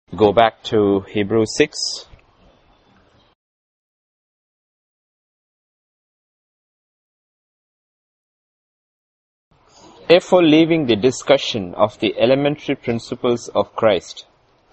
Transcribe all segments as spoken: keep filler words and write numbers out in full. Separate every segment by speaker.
Speaker 1: Go back to Hebrews six. Therefore, leaving the discussion of the elementary principles of Christ,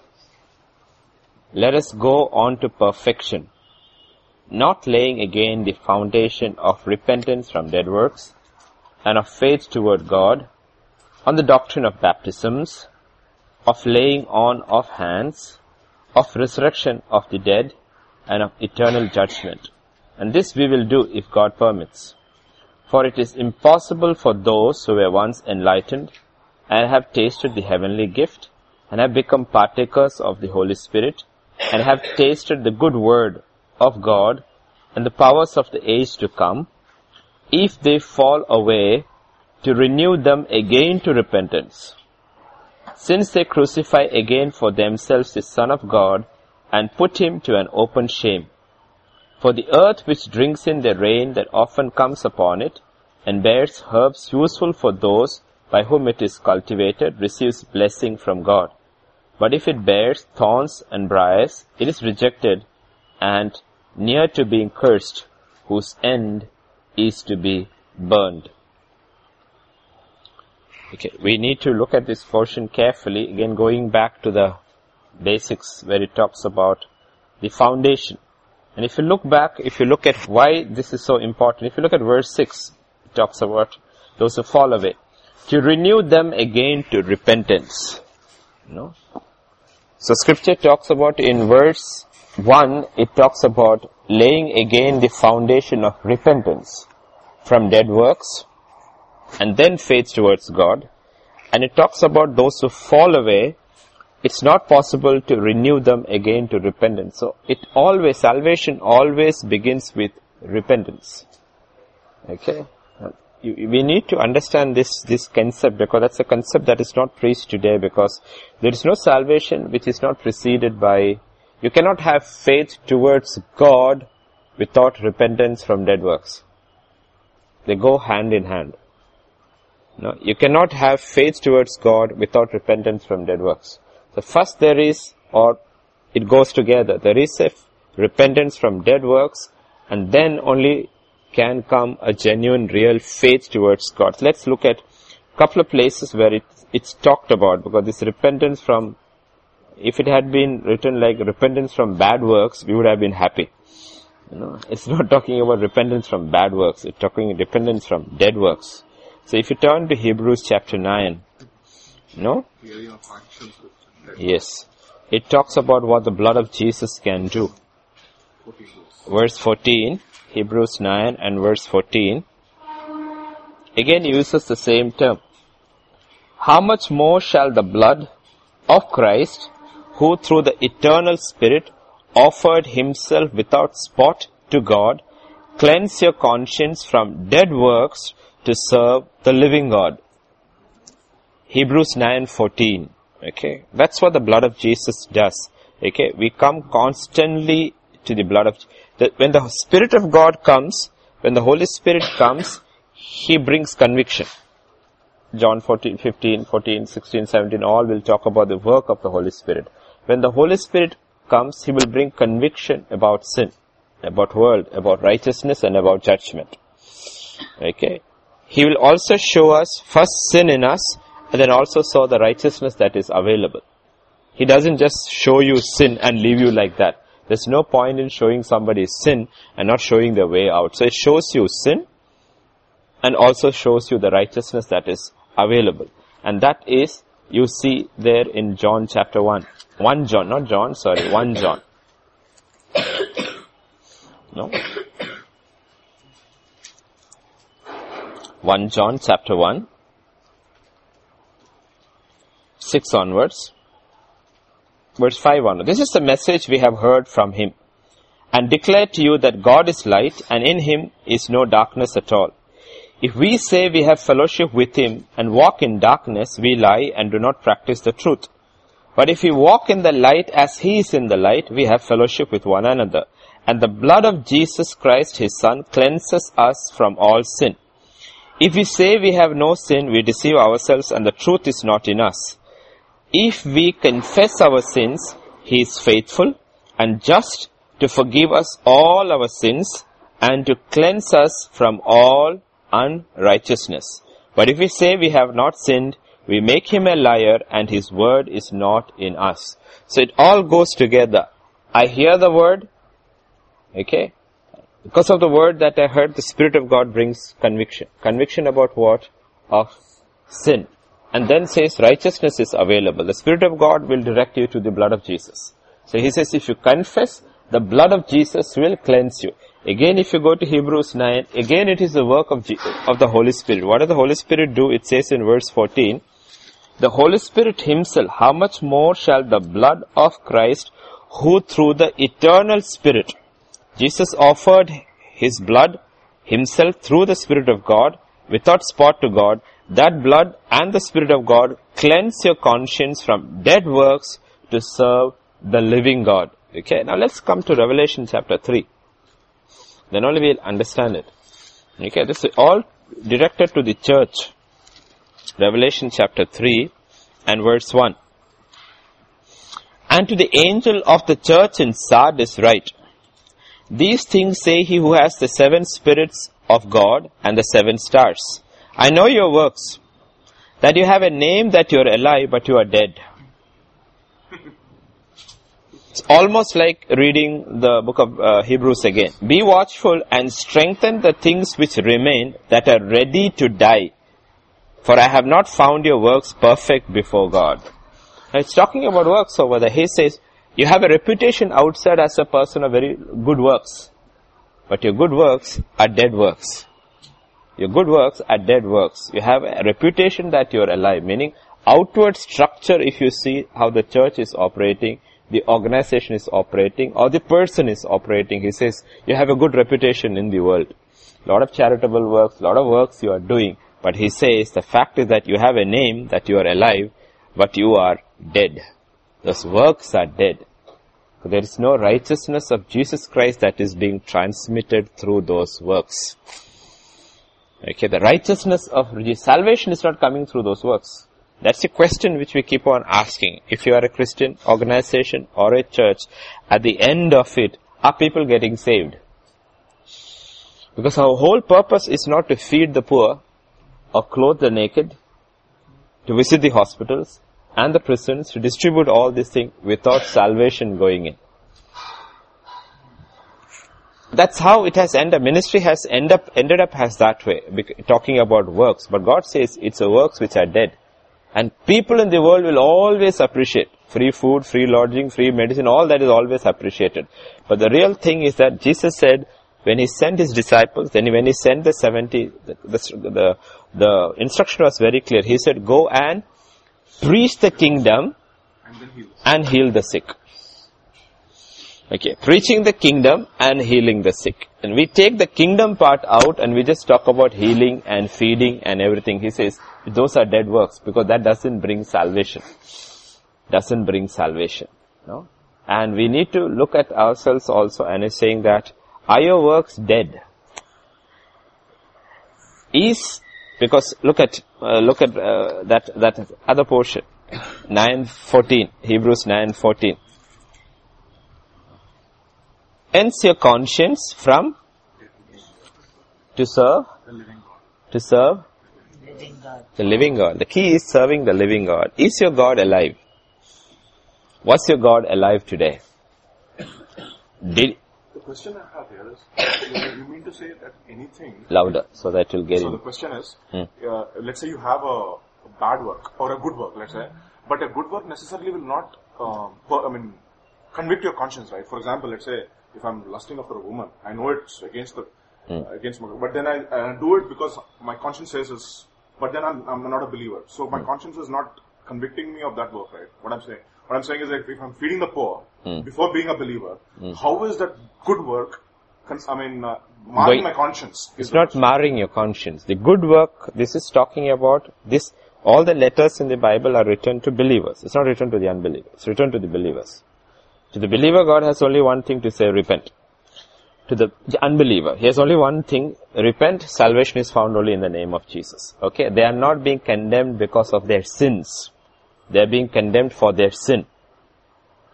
Speaker 1: let us go on to perfection, not laying again the foundation of repentance from dead works and of faith toward God, on the doctrine of baptisms, of laying on of hands, of resurrection of the dead, and of eternal judgment. And this we will do if God permits. For it is impossible for those who were once enlightened and have tasted the heavenly gift and have become partakers of the Holy Spirit and have tasted the good word of God and the powers of the age to come, if they fall away, to renew them again to repentance, since they crucify again for themselves the Son of God and put him to an open shame. For the earth which drinks in the rain that often comes upon it, and bears herbs useful for those by whom it is cultivated, receives blessing from God. But if it bears thorns and briars, it is rejected and near to being cursed, whose end is to be burned. Okay, we need to look at this portion carefully, again going back to the basics where it talks about the foundation. And if you look back, if you look at why this is so important, if you look at verse six, it talks about those who fall away. To renew them again to repentance. You know? So scripture talks about in verse one, it talks about laying again the foundation of repentance from dead works and then faith towards God. And it talks about those who fall away. It's not possible to renew them again to repentance. So it always, salvation always begins with repentance. Okay? You, we need to understand this, this concept, because that's a concept that is not preached today, because there is no salvation which is not preceded by, you cannot have faith towards God without repentance from dead works. They go hand in hand. No, you cannot have faith towards God without repentance from dead works. So first there is, or it goes together, there is a repentance from dead works, and then only can come a genuine, real faith towards God. So let's look at a couple of places where it, it's talked about, because this repentance from, if it had been written like repentance from bad works, we would have been happy. You know, it's not talking about repentance from bad works, it's talking repentance from dead works. So if you turn to Hebrews chapter nine, no? Yes. It talks about what the blood of Jesus can do. Verse fourteen, Hebrews nine and verse fourteen, again uses the same term. How much more shall the blood of Christ, who through the eternal Spirit offered himself without spot to God, cleanse your conscience from dead works to serve the living God. Hebrews nine fourteen. Okay, that's what the blood of Jesus does. Okay, we come constantly to the blood of the, when the Spirit of God comes, when the Holy Spirit comes, He brings conviction. John fourteen, fifteen, fourteen, sixteen, seventeen, all will talk about the work of the Holy Spirit. When the Holy Spirit comes, He will bring conviction about sin, about world, about righteousness, and about judgment. Okay. He will also show us first sin in us, and then also show the righteousness that is available. He doesn't just show you sin and leave you like that. There's no point in showing somebody sin and not showing the way out. So it shows you sin and also shows you the righteousness that is available. And that is, you see there in John chapter one. First John, not John, sorry, First John. No? First John chapter one, six onwards, verse five onwards. This is the message we have heard from him, and declare to you that God is light, and in him is no darkness at all. If we say we have fellowship with him and walk in darkness, we lie and do not practice the truth. But if we walk in the light as he is in the light, we have fellowship with one another. And the blood of Jesus Christ, his Son, cleanses us from all sin. If we say we have no sin, we deceive ourselves and the truth is not in us. If we confess our sins, He is faithful and just to forgive us all our sins and to cleanse us from all unrighteousness. But if we say we have not sinned, we make him a liar and his word is not in us. So it all goes together. I hear the word, okay? Because of the word that I heard, the Spirit of God brings conviction. Conviction about what? Of sin. And then says righteousness is available. The Spirit of God will direct you to the blood of Jesus. So he says if you confess, the blood of Jesus will cleanse you. Again, if you go to Hebrews nine, again it is the work of, G- of the Holy Spirit. What does the Holy Spirit do? It says in verse fourteen, the Holy Spirit himself, how much more shall the blood of Christ, who through the eternal Spirit, Jesus offered his blood himself through the Spirit of God, without spot to God, that blood and the Spirit of God cleanse your conscience from dead works to serve the living God. Okay, now let's come to Revelation chapter three. Then only we'll understand it. Okay, this is all directed to the church. Revelation chapter three and verse one. And to the angel of the church in Sardis write, these things say he who has the seven spirits of God and the seven stars. I know your works, that you have a name that you are alive, but you are dead. It's almost like reading the book of uh, Hebrews again. Be watchful and strengthen the things which remain that are ready to die. For I have not found your works perfect before God. Now it's talking about works over there. He says, you have a reputation outside as a person of very good works. But your good works are dead works. Your good works are dead works. You have a reputation that you are alive. Meaning, outward structure, if you see how the church is operating, the organization is operating, or the person is operating, he says, you have a good reputation in the world. A lot of charitable works, a lot of works you are doing. But he says, the fact is that you have a name, that you are alive, but you are dead. Those works are dead. So there is no righteousness of Jesus Christ that is being transmitted through those works. Okay, the righteousness of salvation is not coming through those works. That's a question which we keep on asking. If you are a Christian organization or a church, at the end of it, are people getting saved? Because our whole purpose is not to feed the poor or clothe the naked, to visit the hospitals and the prisons, to distribute all these things without salvation going in. That's how it has ended. Ministry has end up, ended up as that way, talking about works. But God says it's a works which are dead. And people in the world will always appreciate free food, free lodging, free medicine, all that is always appreciated. But the real thing is that Jesus said, when he sent his disciples, then when he sent the seventy, the, the, the, the instruction was very clear. He said, go and preach the kingdom and, heal. and heal the sick. Okay, preaching the kingdom and healing the sick. And we take the kingdom part out and we just talk about healing and feeding and everything. He says, those are dead works because that doesn't bring salvation. Doesn't bring salvation. No? And we need to look at ourselves also, and is saying that, are your works dead? Is, because look at, uh, look at uh, that, that other portion. nine fourteen, Hebrews nine fourteen. Cleanse your conscience from to serve
Speaker 2: the living God.
Speaker 1: To serve
Speaker 3: living God.
Speaker 1: the living God. The key is serving the living God. Is your God alive? Was your God alive today? Did
Speaker 2: The question I have here is, you, you mean to say that anything...
Speaker 1: Louder, so that you'll get
Speaker 2: so
Speaker 1: in.
Speaker 2: the question is,
Speaker 1: Hmm.
Speaker 2: uh, let's say you have a, a bad work or a good work, let's say, but a good work necessarily will not, um, per, I mean, convict your conscience, right? For example, let's say, if I'm lusting after a woman, I know it's against the,
Speaker 1: Hmm.
Speaker 2: uh, against my, but then I, I do it because my conscience says it's, but then I'm, I'm not a believer. So my
Speaker 1: Hmm.
Speaker 2: conscience is not convicting me of that work, right? What I'm saying. What I'm saying is that if I'm feeding the poor,
Speaker 1: Hmm.
Speaker 2: before being a believer,
Speaker 1: Hmm.
Speaker 2: how is that good work, cons- I mean, uh, marring
Speaker 1: Going-
Speaker 2: my conscience? is
Speaker 1: It's
Speaker 2: the
Speaker 1: not
Speaker 2: question.
Speaker 1: marring your conscience. The good work, this is talking about this, all the letters in the Bible are written to believers. It's not written to the unbelievers. It's written to the believers. To the believer, God has only one thing to say, repent. To the unbeliever, he has only one thing, repent. Salvation is found only in the name of Jesus. Okay? They are not being condemned because of their sins. They are being condemned for their sin.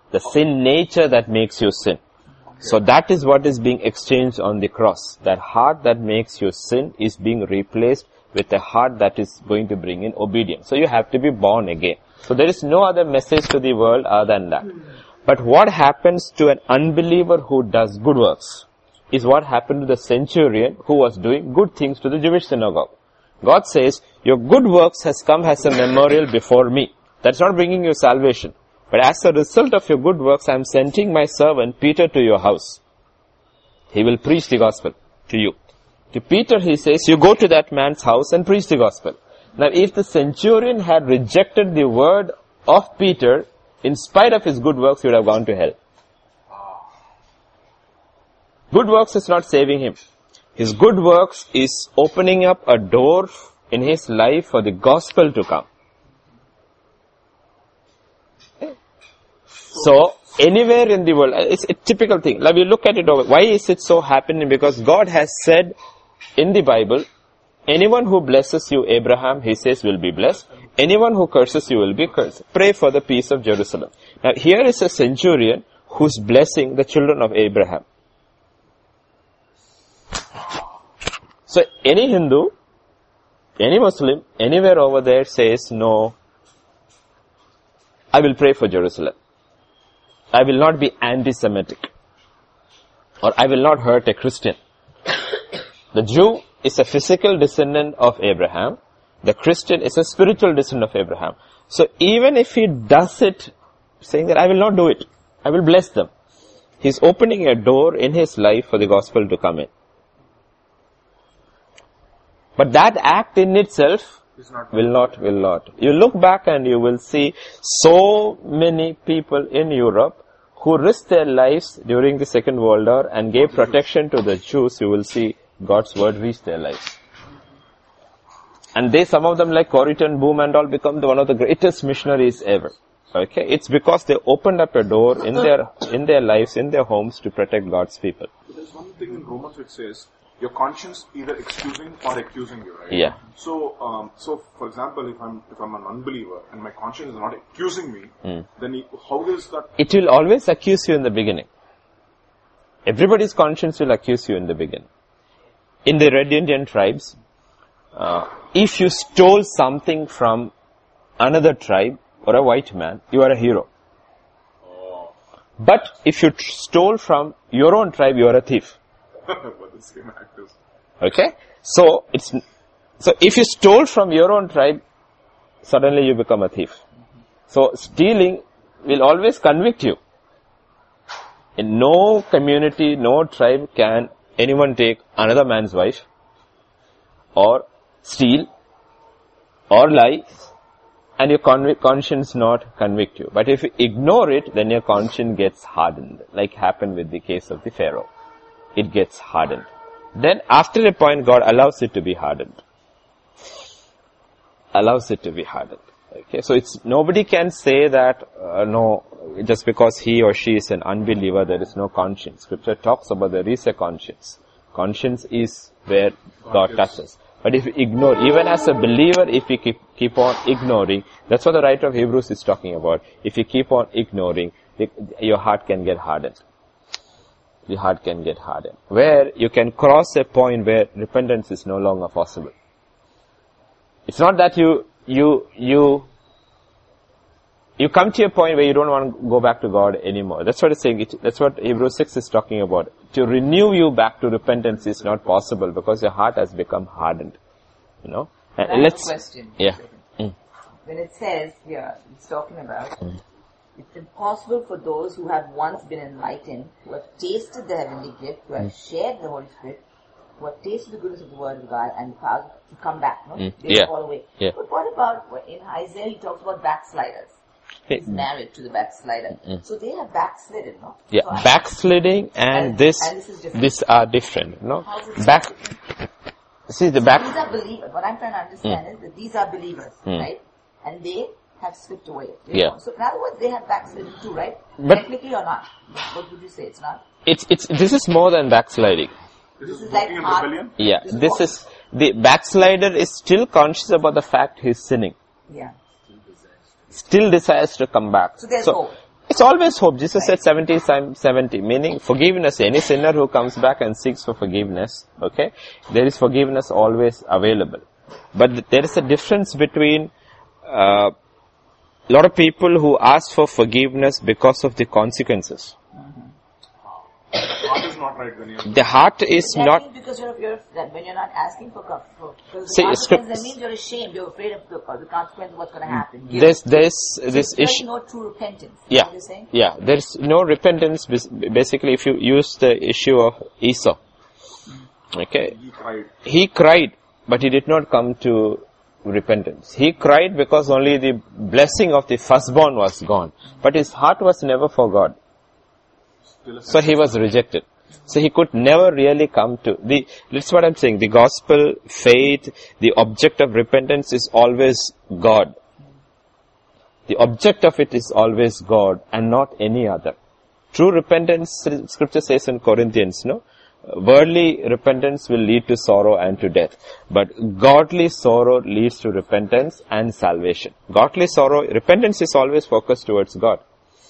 Speaker 1: The sin nature that makes you sin. So that is what is being exchanged on the cross. That heart that makes you sin is being replaced with a heart that is going to bring in obedience. So you have to be born again. So there is no other message to the world other than that. But what happens to an unbeliever who does good works is what happened to the centurion who was doing good things to the Jewish synagogue. God says, your good works has come as a memorial before me. That's not bringing you salvation. But as a result of your good works, I am sending my servant Peter to your house. He will preach the gospel to you. To Peter he says, you go to that man's house and preach the gospel. Now if the centurion had rejected the word of Peter, in spite of his good works, he would have gone to hell. Good works is not saving him. His good works is opening up a door in his life for the gospel to come. So, anywhere in the world, it's a typical thing. Now we look at it over. Why is it so happening? Because God has said in the Bible, anyone who blesses you, Abraham, he says, will be blessed. Anyone who curses you will be cursed. Pray for the peace of Jerusalem. Now here is a centurion who's blessing the children of Abraham. So any Hindu, any Muslim, anywhere over there says, no, I will pray for Jerusalem. I will not be anti-Semitic. Or I will not hurt a Christian. The Jew is a physical descendant of Abraham. The Christian is a spiritual descendant of Abraham. So even if he does it, saying that I will not do it, I will bless them, he's opening a door in his life for the gospel to come in. But that act in itself will not, will not. You look back and you will see so many people in Europe who risked their lives during the Second World War and gave protection to the Jews. You will see God's word reach their lives. And they, some of them like Corrie ten Boom and all, become the, one of the greatest missionaries ever. Okay, it's because they opened up a door in their in their lives, in their homes, to protect God's people.
Speaker 2: There's one thing in Romans which says your conscience either excusing or accusing you, right?
Speaker 1: Yeah.
Speaker 2: So, um, so for example, if I'm if I'm an unbeliever and my conscience is not accusing me, mm. then he, how is that?
Speaker 1: It will always accuse you in the beginning. Everybody's conscience will accuse you in the beginning. In the Red Indian tribes, uh, if you stole something from another tribe or a white man, you are a hero.
Speaker 2: Oh.
Speaker 1: But if you tr- stole from your own tribe, you are a thief.
Speaker 2: But the same actors.
Speaker 1: Okay? So, it's, so if you stole from your own tribe, suddenly you become a thief. So, stealing will always convict you. In no community, no tribe can anyone take another man's wife, or steal, or lie, and your con- conscience not convict you. But if you ignore it, then your conscience gets hardened, like happened with the case of the Pharaoh. It gets hardened. Then after a point, God allows it to be hardened. Allows it to be hardened. Okay, so it's, nobody can say that, uh, no, just because he or she is an unbeliever, there is no conscience. Scripture talks about there is a conscience. Conscience is where God touches. But if you ignore, even as a believer, if you keep, keep on ignoring, that's what the writer of Hebrews is talking about. If you keep on ignoring, the, your heart can get hardened. The heart can get hardened. Where you can cross a point where repentance is no longer possible. It's not that you, you, you, you come to a point where you don't want to go back to God anymore. That's what it's saying. It, that's what Hebrews six is talking about. To renew you back to repentance is not possible because your heart has become hardened. You know? And
Speaker 3: I have
Speaker 1: let's,
Speaker 3: a question.
Speaker 1: yeah. Mm.
Speaker 3: When it says here, it's talking about,
Speaker 1: Mm.
Speaker 3: it's impossible for those who have once been enlightened, who have tasted the heavenly gift, who have
Speaker 1: Mm.
Speaker 3: shared the Holy Spirit, who have tasted the goodness of the Word of God, and power to come back. No?
Speaker 1: Mm.
Speaker 3: They
Speaker 1: Yeah.
Speaker 3: fall away.
Speaker 1: Yeah.
Speaker 3: But what about, in Isaiah, he talks about backsliders. He's married to the backslider.
Speaker 1: Mm.
Speaker 3: So they have backslidden, no?
Speaker 1: Yeah,
Speaker 3: So I-
Speaker 1: backsliding and,
Speaker 3: And-
Speaker 1: this,
Speaker 3: and this is different.
Speaker 1: this are different, no?
Speaker 3: How is it
Speaker 1: Back,
Speaker 3: different?
Speaker 1: see the
Speaker 3: These
Speaker 1: back,
Speaker 3: are believers. What I'm trying to understand is that these are believers,
Speaker 1: Mm.
Speaker 3: right? And they have slipped away. you
Speaker 1: Yeah.
Speaker 3: know. So in other words, they have backslidden too, right?
Speaker 1: But-
Speaker 3: Technically or not? What would you say? It's not.
Speaker 1: it's, it's, this is more than backsliding.
Speaker 2: This
Speaker 3: This
Speaker 2: is
Speaker 3: is like
Speaker 2: walking in
Speaker 3: heart-
Speaker 2: rebellion.
Speaker 1: Yeah,
Speaker 3: This is
Speaker 1: this
Speaker 3: what-
Speaker 1: is, the backslider is still conscious about the fact he's sinning.
Speaker 3: Yeah.
Speaker 1: Still desires to come back.
Speaker 3: So there's hope.
Speaker 1: It's always hope. Jesus said seventy times seventy, meaning forgiveness. Any sinner who comes back and seeks for forgiveness, okay, there is forgiveness always available. But there is a difference between uh, a lot of people who ask for forgiveness because of the consequences.
Speaker 2: The heart is not right when you're...
Speaker 1: The heart is
Speaker 3: that
Speaker 1: not...
Speaker 3: means because you're, you're that when you're not asking for, for, for the
Speaker 1: See,
Speaker 3: consequence,
Speaker 1: script-
Speaker 3: that means you're ashamed. You're afraid of the, the consequence of what's going to happen. Guilt.
Speaker 1: There's, there's
Speaker 3: So
Speaker 1: this
Speaker 3: there's
Speaker 1: issue.
Speaker 3: no true repentance. Is
Speaker 1: Yeah,
Speaker 3: that what you're saying?
Speaker 1: yeah. There's no repentance. bas- Basically, if you use the issue of Esau, okay,
Speaker 2: He cried.
Speaker 1: he cried, but he did not come to repentance. He cried because only the blessing of the firstborn was gone, but his heart was never for God.
Speaker 2: Still a
Speaker 1: So he was rejected. So he could never really come to the, that's what I'm saying, the gospel, faith, the object of repentance is always God. The object of it is always God and not any other. True repentance, scripture says in Corinthians, no? Worldly repentance will lead to sorrow and to death. But godly sorrow leads to repentance and salvation. Godly sorrow, repentance is always focused towards God.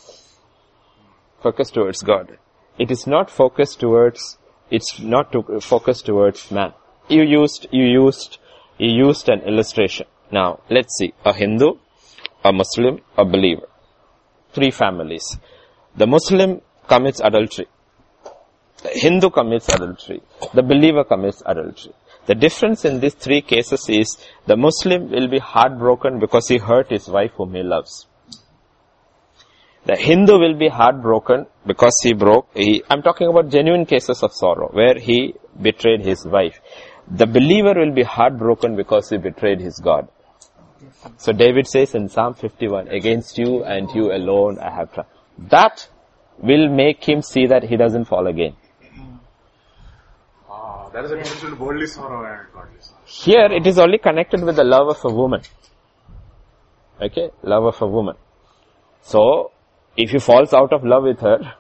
Speaker 1: Focused towards God. It is not focused towards, it's not to, focused towards man. You used, you used, you used an illustration. Now, let's see. A Hindu, a Muslim, a believer. Three families. The Muslim commits adultery. The Hindu commits adultery. The believer commits adultery. The difference in these three cases is the Muslim will be heartbroken because he hurt his wife whom he loves. The Hindu will be heartbroken because he broke, he, I'm talking about genuine cases of sorrow where he betrayed his wife. The believer will be heartbroken because he betrayed his God. So David says in Psalm fifty-one, against you and you alone I have tried. That will make him see that he doesn't fall again.
Speaker 2: Ah, there is a difference between worldly sorrow and godly sorrow.
Speaker 1: Here it is only connected with the love of a woman. Okay, love of a woman. So, if he falls out of love with her,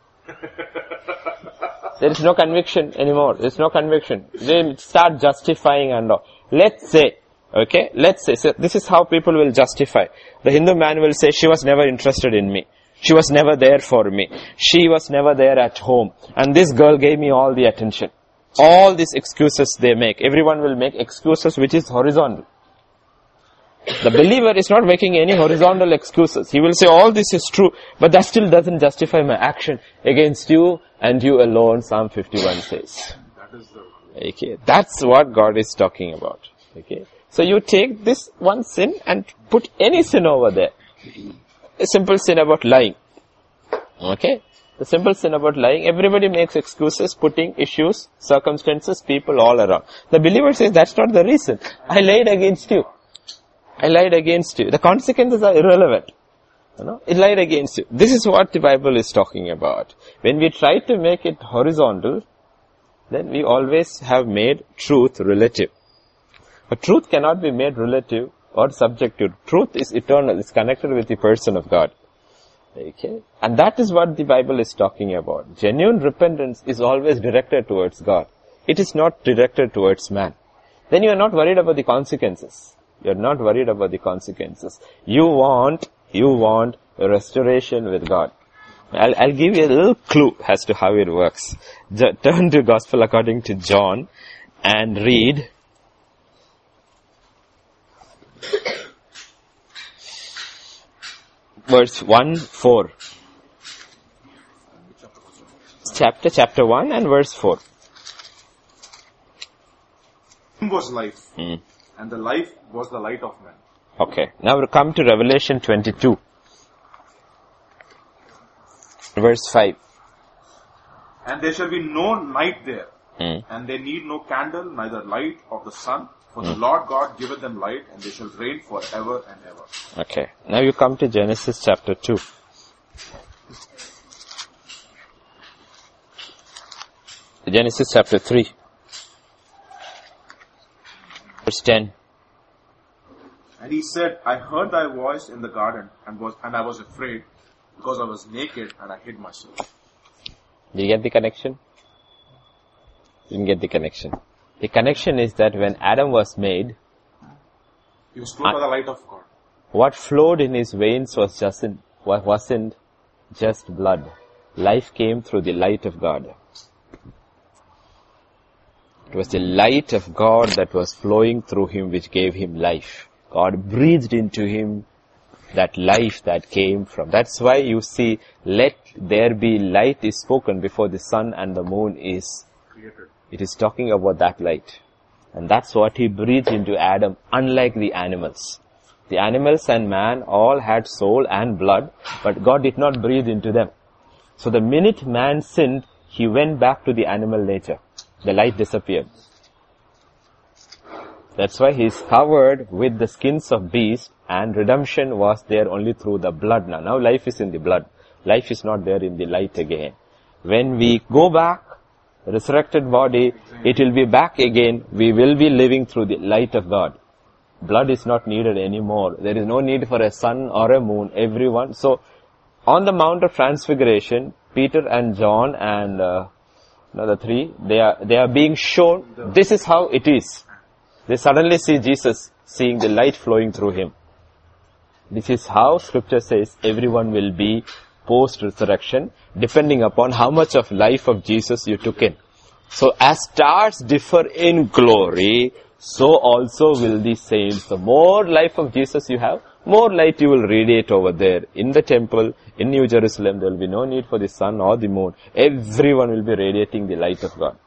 Speaker 1: there is no conviction anymore. There is no conviction. They start justifying and all. Let's say, okay, let's say, so this is how people will justify. The Hindu man will say, she was never interested in me. She was never there for me. She was never there at home. And this girl gave me all the attention. All these excuses they make. Everyone will make excuses which is horizontal. The believer is not making any horizontal excuses. He will say all this is true, but that still doesn't justify my action against you and you alone, Psalm fifty-one says.
Speaker 2: That is the...
Speaker 1: Okay, that's what God is talking about. Okay, so you take this one sin and put any sin over there. A simple sin about lying. Okay, the simple sin about lying, everybody makes excuses, putting issues, circumstances, people all around. The believer says that's not the reason. I lied against you. I lied against you. The consequences are irrelevant. You know, it lied against you. This is what the Bible is talking about. When we try to make it horizontal, then we always have made truth relative. But truth cannot be made relative or subjective. Truth is eternal. It's connected with the person of God. Okay? And that is what the Bible is talking about. Genuine repentance is always directed towards God. It is not directed towards man. Then you are not worried about the consequences. You're not worried about the consequences. You want, you want a restoration with God. I'll, I'll give you a little clue as to how it works. J- turn to Gospel according to John and read verse one, four. Chapter, chapter one and verse four.
Speaker 2: Him was life,
Speaker 1: Hmm.
Speaker 2: and the life was the light of men.
Speaker 1: Okay. Now we come to Revelation twenty-two. Verse five.
Speaker 2: And there shall be no night there,
Speaker 1: Hmm.
Speaker 2: and they need no candle, neither light of the sun, for the Lord God giveth them light, and they shall reign forever and ever.
Speaker 1: Okay. Now you come to Genesis chapter two. Genesis chapter three. Verse ten.
Speaker 2: And he said, I heard thy voice in the garden, and was and I was afraid, because I was naked, and I hid myself.
Speaker 1: Did you get the connection? Didn't get the connection. The connection is that when Adam was made,
Speaker 2: He was clothed by the light of God.
Speaker 1: what flowed in his veins was just in, wa- wasn't just blood. Life came through the light of God. It was the light of God that was flowing through him which gave him life. God breathed into him that life that came from. That's why you see, let there be light is spoken before the sun and the moon is created. It is talking about that light. And that's what he breathed into Adam, unlike the animals. The animals and man all had soul and blood, but God did not breathe into them. So the minute man sinned, he went back to the animal nature. The light disappeared. That's why he is covered with the skins of beasts, and redemption was there only through the blood now. Now life is in the blood. Life is not there in the light again. When we go back, the resurrected body, it will be back again. We will be living through the light of God. Blood is not needed anymore. There is no need for a sun or a moon. Everyone. So, on the Mount of Transfiguration, Peter and John and uh, the three, they are they are being shown. This is how it is. They suddenly see Jesus, seeing the light flowing through him. This is how Scripture says everyone will be post-resurrection, depending upon how much of life of Jesus you took in. So as stars differ in glory, so also will the saints. The more life of Jesus you have, more light you will radiate over there. In the temple, in New Jerusalem, there will be no need for the sun or the moon. Everyone will be radiating the light of God.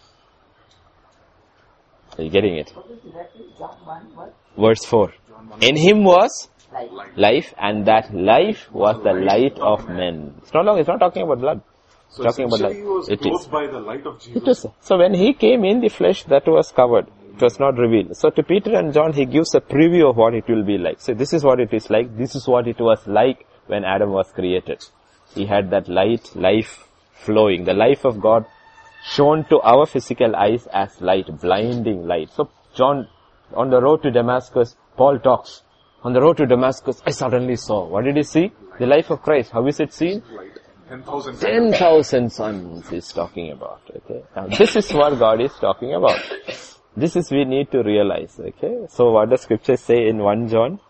Speaker 1: Are you getting it? Verse four. In him was
Speaker 3: Life.
Speaker 1: life, and that life was the light of men. It's not long, it's not talking about blood. It's
Speaker 2: So
Speaker 1: talking about light.
Speaker 2: essentially he was
Speaker 1: It
Speaker 2: closed
Speaker 1: is.
Speaker 2: by the light of Jesus.
Speaker 1: It was. So when he came in the flesh, that was covered. It was not revealed. So to Peter and John, he gives a preview of what it will be like. So this is what it is like. This is what it was like when Adam was created. He had that light, life flowing. The life of God shown to our physical eyes as light, blinding light. So John, on the road to Damascus, Paul talks. On the road to Damascus, I suddenly saw. What did he see? The life of Christ. How is it seen?
Speaker 2: Light. ten thousand.
Speaker 1: Ten thousand suns is talking about. Okay. Now this is what God is talking about. This is we need to realize. Okay. So what does Scripture say in First John?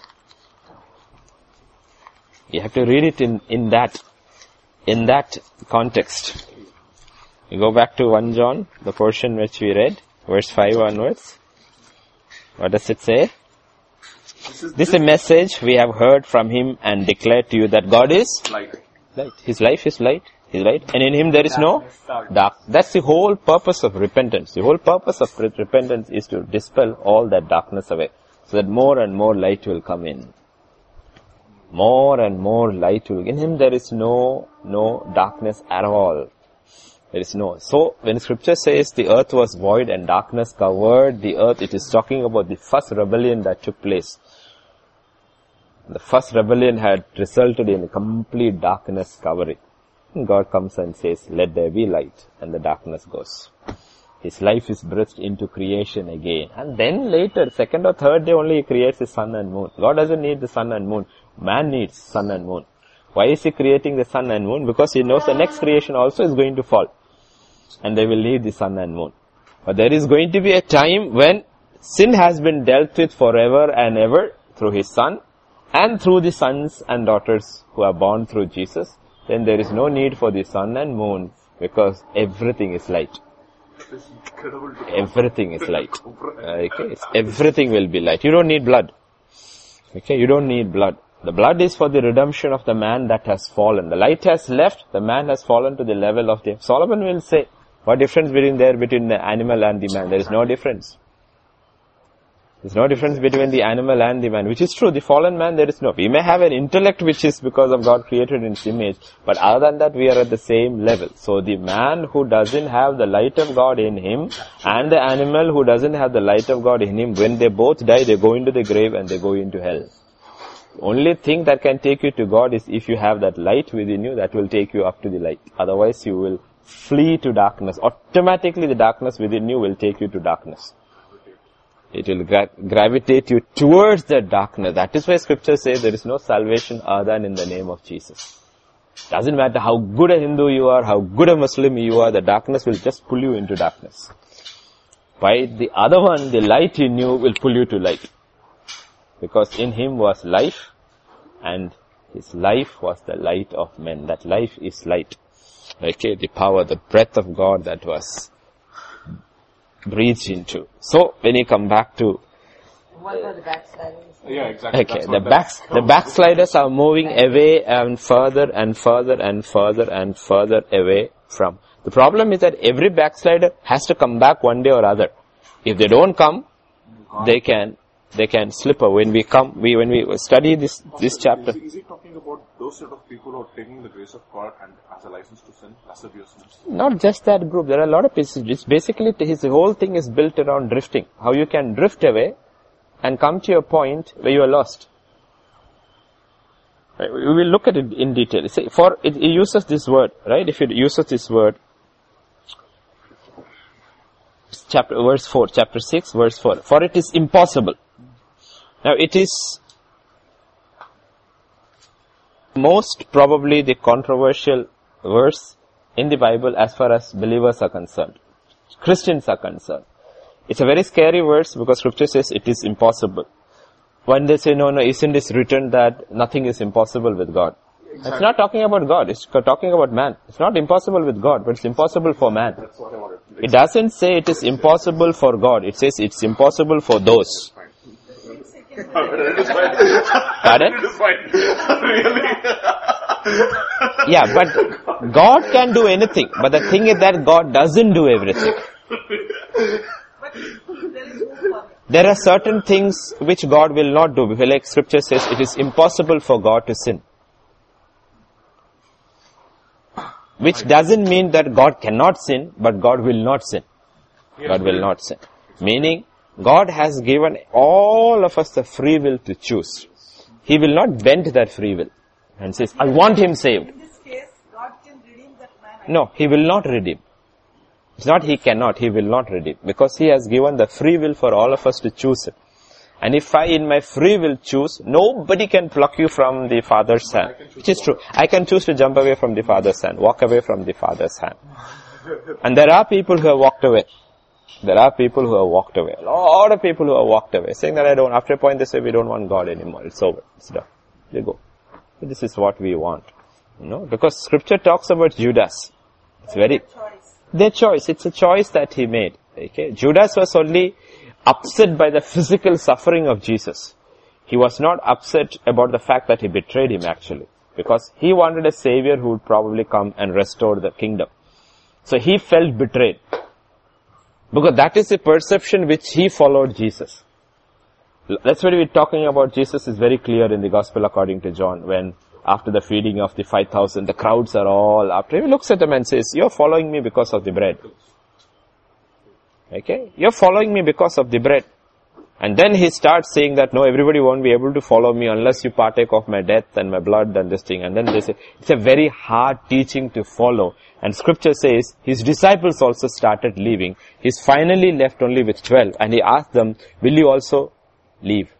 Speaker 1: You have to read it in, in that, in that context. You go back to First John, the portion which we read, verse five onwards. What does it say?
Speaker 2: This is,
Speaker 1: This is a message we have heard from him and declared to you that God is
Speaker 2: light.
Speaker 1: light. His life is light. His light. And in him there is no dark. That's the whole purpose of repentance. The whole purpose of re- repentance is to dispel all that darkness away, so that more and more light will come in. More and more light will. In him there is no, no darkness at all. There is no. So when Scripture says the earth was void and darkness covered the earth, it is talking about the first rebellion that took place. The first rebellion had resulted in complete darkness covering. And God comes and says, let there be light, and the darkness goes. His life is breathed into creation again. And then later, second or third day only, he creates the sun and moon. God doesn't need the sun and moon. Man needs sun and moon. Why is he creating the sun and moon? Because he knows the next creation also is going to fall. And they will need the sun and moon. But there is going to be a time when sin has been dealt with forever and ever through his son and through the sons and daughters who are born through Jesus. Then there is no need for the sun and moon, because everything is light.
Speaker 2: It is incredible to
Speaker 1: Everything is light. Okay, it's, everything will be light. You don't need blood. Okay, you don't need blood. The blood is for the redemption of the man that has fallen. The light has left, the man has fallen to the level of the... Solomon will say, what difference between there between the animal and the man? There is no difference. There is no difference between the animal and the man, which is true. The fallen man, there is no. We may have an intellect which is because of God created in his image, but other than that, we are at the same level. So the man who doesn't have the light of God in him and the animal who doesn't have the light of God in him, when they both die, they go into the grave and they go into hell. The only thing that can take you to God is if you have that light within you, that will take you up to the light. Otherwise, you will flee to darkness. Automatically, the darkness within you will take you to darkness. It will gra- gravitate you towards the darkness. That is why Scripture says there is no salvation other than in the name of Jesus. Doesn't matter how good a Hindu you are, how good a Muslim you are, the darkness will just pull you into darkness. By the other one, the light in you will pull you to light. Because in him was life, and His life was the light of men. That life is light. Okay, the power, the breath of God that was breathed into. So, when you come back to...
Speaker 3: What about the backsliders?
Speaker 2: Yeah, exactly.
Speaker 1: Okay,
Speaker 2: That's
Speaker 1: the
Speaker 2: what
Speaker 1: backs,
Speaker 2: that-
Speaker 1: the backsliders are moving away and further and further and further and further away from. The problem is that every backslider has to come back one day or other. If they don't come, they can, they can slip away. When we come, we, when we study this, this chapter.
Speaker 2: Is he, is he talking about those set of people who are taking the grace of God and as a license to sin, lasciviousness?
Speaker 1: Not just that group, there are a lot of pieces. It's basically, his whole thing is built around drifting. How you can drift away and come to a point where you are lost. Right, we will look at it in detail. See, for it, it uses this word, right? If it uses this word, chapter verse four, chapter six, verse four. For it is impossible. Now it is most probably the controversial verse in the Bible as far as believers are concerned, Christians are concerned. It's a very scary verse because scripture says it is impossible. When they say, no, no, isn't it written that nothing is impossible with God? Exactly. It's not talking about God, it's talking about man. It's not impossible with God, but it's impossible for man.
Speaker 2: That's what I wanted.
Speaker 1: It doesn't say it is impossible for God, it says it's impossible for those. Pardon?
Speaker 2: It is fine. Really?
Speaker 1: Yeah, but God can do anything, but the thing is that God doesn't do everything. There are certain things which God will not do. Like scripture says, it is impossible for God to sin. Which doesn't mean that God cannot sin, but God will not sin. God will not sin. Meaning, God has given all of us the free will to choose. He will not bend that free will and says, I want him saved.
Speaker 4: In this case, God can redeem that man.
Speaker 1: No, he will not redeem. It's not he cannot, he will not redeem. Because he has given the free will for all of us to choose it. And if I in my free will choose, nobody can pluck you from the Father's hand. Which is true. I can choose to jump away from the Father's hand, walk away from the Father's hand. And there are people who have walked away. There are people who have walked away. A lot of people who have walked away. Saying that I don't, after a point they say we don't want God anymore. It's over. It's done. They go. This is what we want. You know, because scripture talks about Judas. It's very, their choice. It's a choice that he made. Okay. Judas was only upset by the physical suffering of Jesus. He was not upset about the fact that he betrayed him actually. Because he wanted a savior who would probably come and restore the kingdom. So he felt betrayed. Because that is the perception which he followed Jesus. That's what we're talking about. Jesus is very clear in the Gospel according to John, when after the feeding of the five thousand, the crowds are all after. He looks at them and says, you're following me because of the bread. Okay? You're following me because of the bread. And then he starts saying that, no, everybody won't be able to follow me unless you partake of my death and my blood and this thing. And then they say, it's a very hard teaching to follow. And scripture says, his disciples also started leaving. He's finally left only with twelve. And he asked them, will you also leave?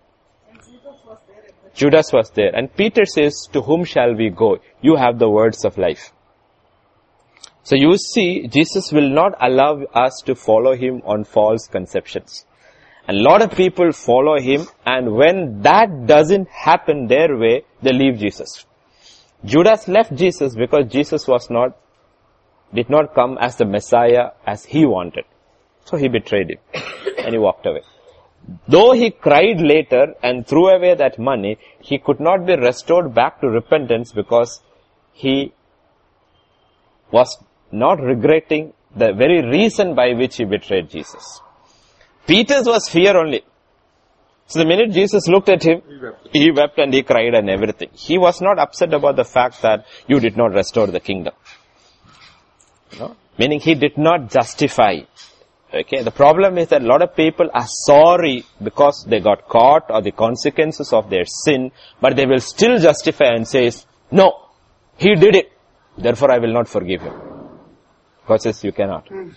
Speaker 1: Judas was there. And Peter says, to whom shall we go? You have the words of life. So you see, Jesus will not allow us to follow him on false conceptions. A lot of people follow him, and when that doesn't happen their way, they leave Jesus. Judas left Jesus because Jesus was not, did not come as the Messiah as he wanted. So he betrayed him, and he walked away. Though he cried later and threw away that money, he could not be restored back to repentance because he was not regretting the very reason by which he betrayed Jesus. Peter's was fear only. So the minute Jesus looked at him, he wept. he wept and he cried and everything. He was not upset about the fact that you did not restore the kingdom. No? Meaning he did not justify. Okay, the problem is that a lot of people are sorry because they got caught or the consequences of their sin, but they will still justify and say, no, he did it, therefore I will not forgive him. God says you cannot. Mm.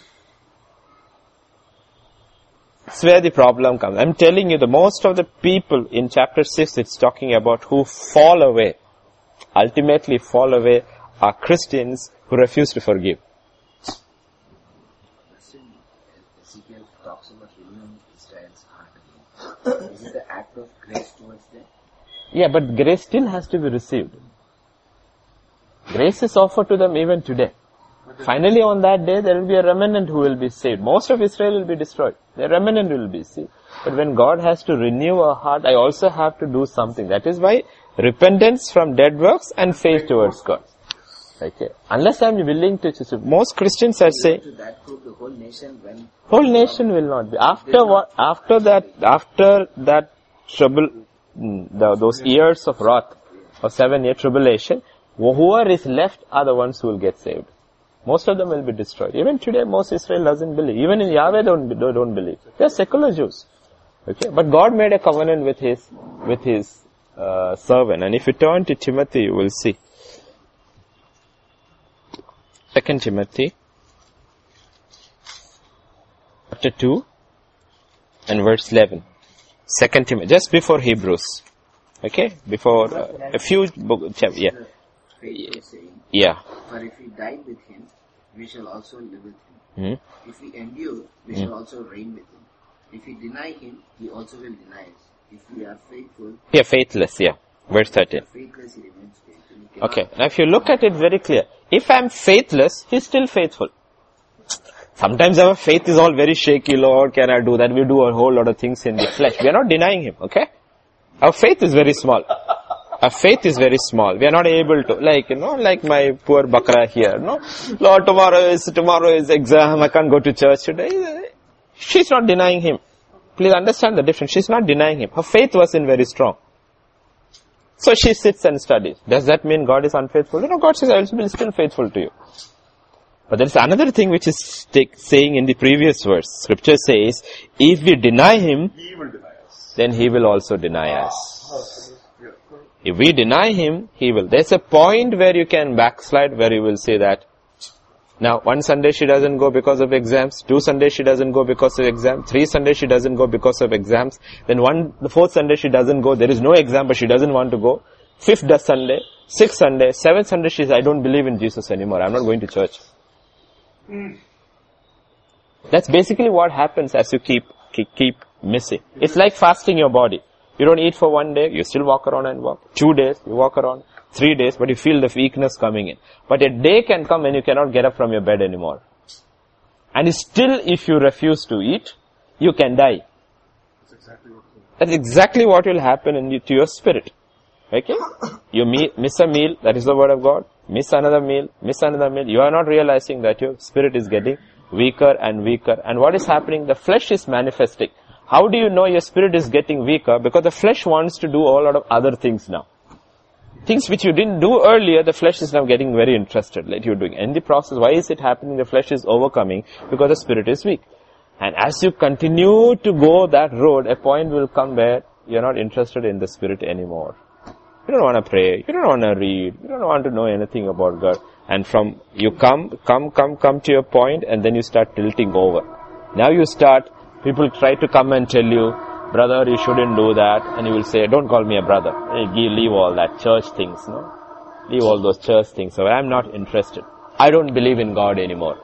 Speaker 1: That's where the problem comes. I'm telling you, the most of the people in chapter six, it's talking about who fall away, ultimately fall away, are Christians who refuse to forgive.
Speaker 5: Ezekiel talks about renewing Israel's heart again. Is it the act of grace towards them?
Speaker 1: Yeah, but grace still has to be received. Grace is offered to them even today. Finally, on that day, there will be a remnant who will be saved. Most of Israel will be destroyed. The remnant will be saved. But when God has to renew our heart, I also have to do something. That is why repentance from dead works and faith towards God. Okay. Unless I am willing to choose. Most Christians are saying,
Speaker 5: To that group, the whole nation when
Speaker 1: whole nation will not be. After what? After that, after that trouble, the, those years of wrath, of seven-year tribulation, whoever is left are the ones who will get saved. Most of them will be destroyed. Even today, most Israel doesn't believe. Even in Yahweh, don't they don't believe. They are secular Jews. Okay, but God made a covenant with His with His uh, servant. And if you turn to Timothy, you will see. Second Timothy, chapter two, and verse eleven. Second Timothy, just before Hebrews. Okay, before uh, a few book, yeah,
Speaker 5: faith is saying,
Speaker 1: yeah.
Speaker 5: for if we died with him, we shall also live with him.
Speaker 1: Hmm?
Speaker 5: If we endure, we shall also reign with him. If we deny him, he also will deny us. If we are faithful,
Speaker 1: Yeah, faithless. Yeah, verse thirteen.
Speaker 5: faithless he remains faithful. He cannot-
Speaker 1: Okay, now if you look at it very clear, if I am faithless, He's still faithful. Sometimes our faith is all very shaky. Lord, can I do that? We do a whole lot of things in the flesh. We are not denying Him, okay? Our faith is very small. Our faith is very small. We are not able to, like, you know, like my poor Bakra here, no? Lord, tomorrow is, tomorrow is exam, I can't go to church today. She's not denying Him. Please understand the difference. She's not denying Him. Her faith wasn't very strong. So she sits and studies. Does that mean God is unfaithful? No, God says, I will be still faithful to you. But there is another thing which is take, saying in the previous verse. Scripture says, if we deny Him,
Speaker 2: He will deny us.
Speaker 1: then He will also deny us. If we deny Him, He will. There's a point where you can backslide, where you will say that, now, one Sunday she doesn't go because of exams, two Sundays she doesn't go because of exams, three Sundays she doesn't go because of exams, then one, the fourth Sunday she doesn't go, there is no exam but she doesn't want to go, fifth Sunday, sixth Sunday, seventh Sunday she says, I don't believe in Jesus anymore, I'm not going to church. Mm. That's basically what happens as you keep, keep, keep missing. It's like fasting your body. You don't eat for one day, you still walk around and walk. Two days, you walk around. Three days, but you feel the weakness coming in. But a day can come when you cannot get up from your bed anymore. And still, if you refuse to eat, you can die.
Speaker 2: That's exactly what
Speaker 1: That's exactly what will happen in the, to your spirit. Okay? You me, miss a meal, that is the word of God. Miss another meal, miss another meal. You are not realizing that your spirit is getting weaker and weaker. And what is happening? The flesh is manifesting. How do you know your spirit is getting weaker? Because the flesh wants to do a lot of other things now. Things which you didn't do earlier, the flesh is now getting very interested, like you're doing. In the process, why is it happening? The flesh is overcoming because the spirit is weak. And as you continue to go that road, a point will come where you're not interested in the spirit anymore. You don't want to pray, you don't want to read, you don't want to know anything about God. And from, you come, come, come, come to your point, and then you start tilting over. Now you start, people try to come and tell you, brother, you shouldn't do that. And you will say, don't call me a brother. Leave all that church things, no? Leave all those church things. So I'm not interested. I don't believe in God anymore.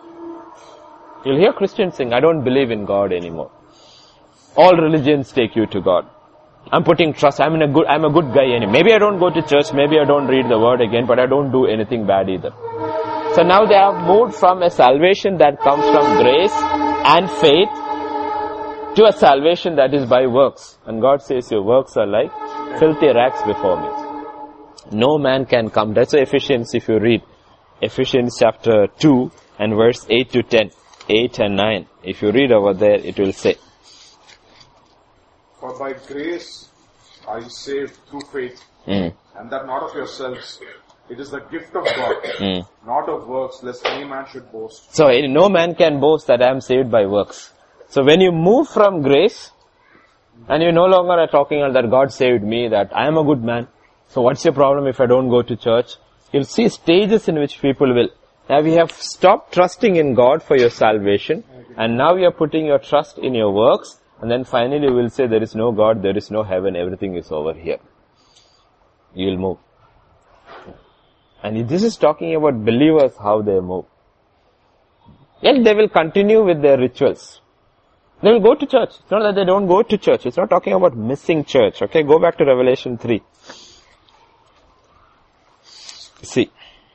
Speaker 1: You'll hear Christians saying, I don't believe in God anymore. All religions take you to God. I'm putting trust. I'm in a good, I'm a good guy anyway. Maybe I don't go to church. Maybe I don't read the word again, but I don't do anything bad either. So now they have moved from a salvation that comes from grace and faith to a salvation that is by works. And God says your works are like filthy rags before me. No man can come. That's why Ephesians, if you read Ephesians chapter two and verse eight to ten, eight and nine. If you read over there, it will say,
Speaker 2: For by grace are you saved through faith,
Speaker 1: mm.
Speaker 2: and that not of yourselves. It is the gift of God,
Speaker 1: mm.
Speaker 2: not of works, lest any man should boast.
Speaker 1: So no man can boast that I am saved by works. So when you move from grace, and you no longer are talking that God saved me, that I am a good man, so what's your problem if I don't go to church? You'll see stages in which people will. Now we have stopped trusting in God for your salvation, and now you are putting your trust in your works, and then finally you will say there is no God, there is no heaven, everything is over here. You will move. And this is talking about believers, how they move. Yet they will continue with their rituals. They will go to church. It's not that they don't go to church. It's not talking about missing church. Okay, go back to Revelation three. See.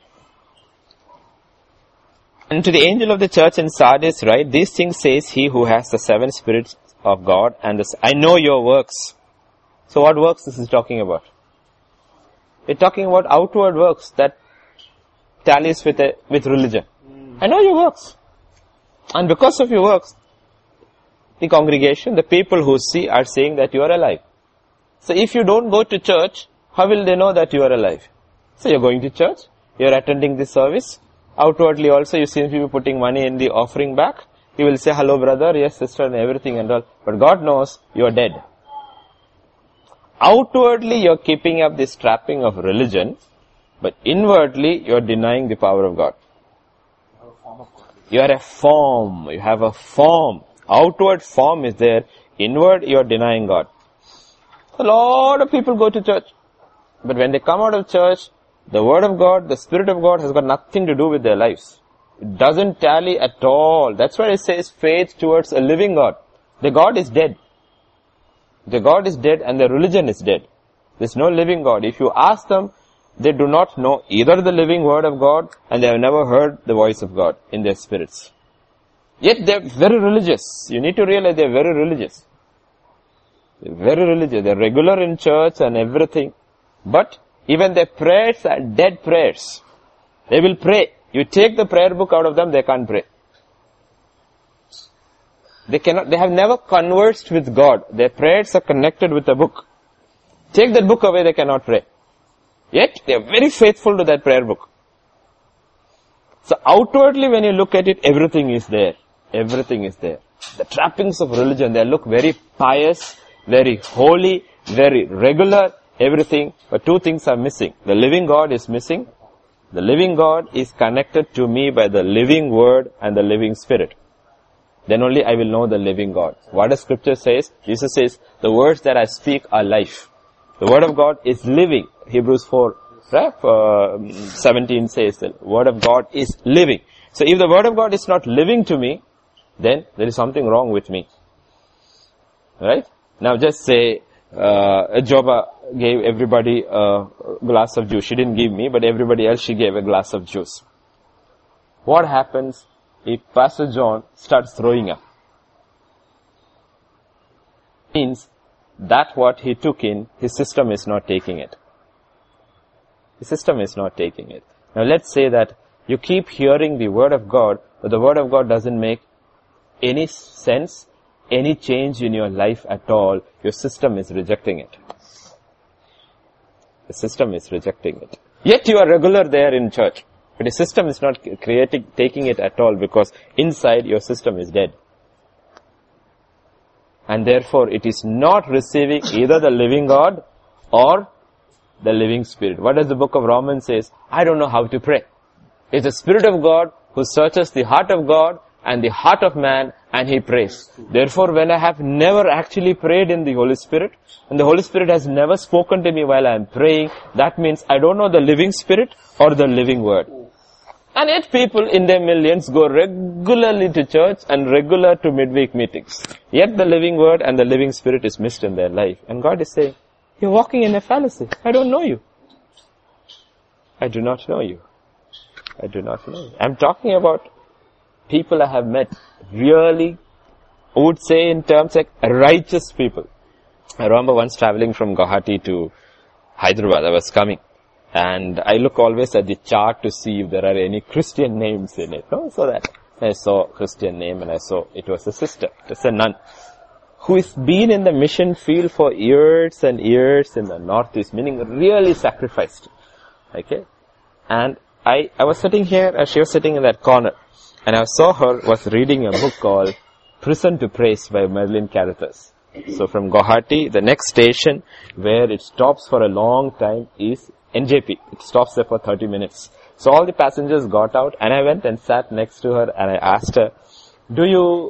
Speaker 1: And to the angel of the church in Sardis write, these things says he who has the seven spirits of God and the, I know your works. So what works this is talking about? It's talking about outward works that tallies with a, with religion. Mm. I know your works. And because of your works, the congregation, the people who see are saying that you are alive. So if you don't go to church, how will they know that you are alive? So you're going to church, you're attending the service. Outwardly also you seem to be putting money in the offering back. You will say, hello brother, yes sister and everything and all. But God knows you are dead. Outwardly you are keeping up this trapping of religion, but inwardly you are denying the power of God. You are a form. You have a form. Outward form is there. Inward you are denying God. A lot of people go to church. But when they come out of church, the Word of God, the Spirit of God has got nothing to do with their lives. It doesn't tally at all. That's why it says faith towards a living God. The God is dead. The God is dead and the religion is dead. There's no living God. If you ask them, they do not know either the living Word of God and they have never heard the voice of God in their spirits. Yet they're very religious. You need to realize they're very religious. They're very religious. They're regular in church and everything. But even their prayers are dead prayers. They will pray. You take the prayer book out of them, they can't pray. They cannot, they have never conversed with God. Their prayers are connected with the book. Take that book away, they cannot pray. Yet, they are very faithful to that prayer book. So outwardly when you look at it, everything is there. Everything is there. The trappings of religion, they look very pious, very holy, very regular, everything. But two things are missing. The living God is missing. The living God is connected to me by the living Word and the living Spirit. Then only I will know the living God. What the scripture says? Jesus says, the words that I speak are life. The Word of God is living. Hebrews four, right? Uh, seventeen says the Word of God is living. So if the Word of God is not living to me, then there is something wrong with me. Right? Now just say, uh, Joba gave everybody a glass of juice. She didn't give me, but everybody else she gave a glass of juice. What happens if Pastor John starts throwing up? Means that what he took in, his system is not taking it. His system is not taking it. Now let's say that you keep hearing the Word of God, but the Word of God doesn't make any sense, any change in your life at all. Your system is rejecting it. The system is rejecting it. Yet you are regular there in church. But the system is not creating, taking it at all because inside your system is dead. And therefore it is not receiving either the living God or the living Spirit. What does the book of Romans says? I don't know how to pray. It's the Spirit of God who searches the heart of God and the heart of man and he prays. Therefore when I have never actually prayed in the Holy Spirit and the Holy Spirit has never spoken to me while I am praying, that means I don't know the living Spirit or the living Word. And yet people in their millions go regularly to church and regular to midweek meetings. Yet the living Word and the living Spirit is missed in their life. And God is saying, you're walking in a fallacy. I don't know you. I do not know you. I do not know you. I'm talking about people I have met, really, I would say in terms like righteous people. I remember once traveling from Guwahati to Hyderabad. I was coming. And I look always at the chart to see if there are any Christian names in it. No? So that I saw Christian name and I saw it was a sister. It was a nun who has been in the mission field for years and years in the Northeast, meaning really sacrificed. Okay? And I, I was sitting here and she was sitting in that corner. And I saw her was reading a book called Prison to Praise by Madeline Carruthers. So from Guwahati, the next station where it stops for a long time is N J P. It stops there for thirty minutes. So all the passengers got out and I went and sat next to her and I asked her, do you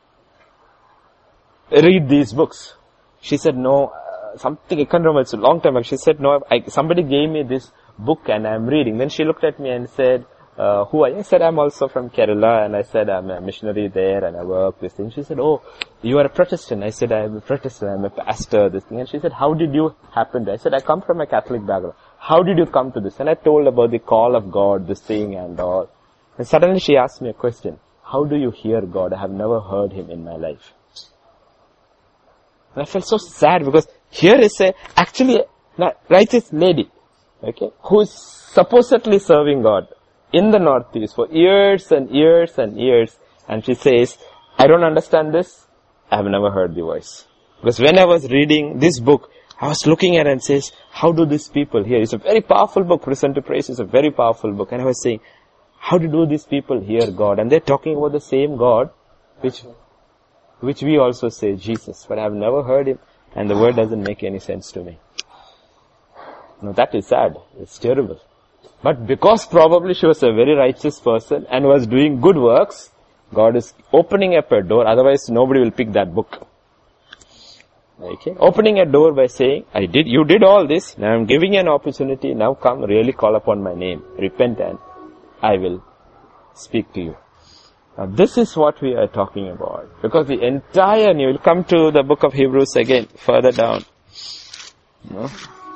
Speaker 1: read these books? She said, no, uh, something, I can't remember, it's a long time back. She said, no, I, somebody gave me this book and I'm reading. Then she looked at me and said, uh, who are you? I said, I'm also from Kerala, and I said, I'm a missionary there, and I work this thing. She said, oh, you are a Protestant. I said, I'm a Protestant, I'm a pastor, this thing. And she said, how did you happen to? I said, I come from a Catholic background. How did you come to this? And I told about the call of God, this thing and all. And suddenly she asked me a question. How do you hear God? I have never heard Him in my life. And I felt so sad because here is a, actually, a righteous lady, okay, who is supposedly serving God in the Northeast for years and years and years. And she says, I don't understand this. I have never heard the voice. Because when I was reading this book, I was looking at it and says, how do these people hear? It's a very powerful book. Listen to Praise is a very powerful book. And I was saying, how do these people hear God? And they're talking about the same God, which, which we also say, Jesus. But I have never heard Him, and the word doesn't make any sense to me. Now that is sad. It's terrible. But because probably she was a very righteous person and was doing good works, God is opening up a door, otherwise nobody will pick that book. Okay? Opening a door by saying, I did, you did all this, now I'm giving you an opportunity, now come really call upon my name, repent and I will speak to you. Now this is what we are talking about. Because the entire, you will come to the book of Hebrews again, further down. No?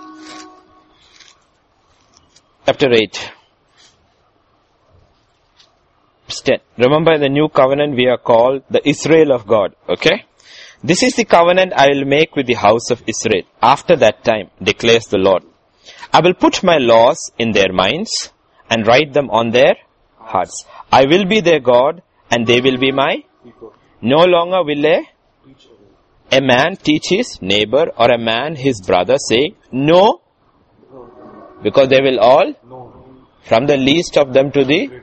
Speaker 1: Chapter eight. ten. Remember in the new covenant we are called the Israel of God. Okay? This is the covenant I will make with the house of Israel. After that time, declares the Lord. I will put my laws in their minds and write them on their hearts. I will be their God and they will be my. No longer will a, a man teach his neighbor or a man his brother saying, no, because they will all, from the least of them to the.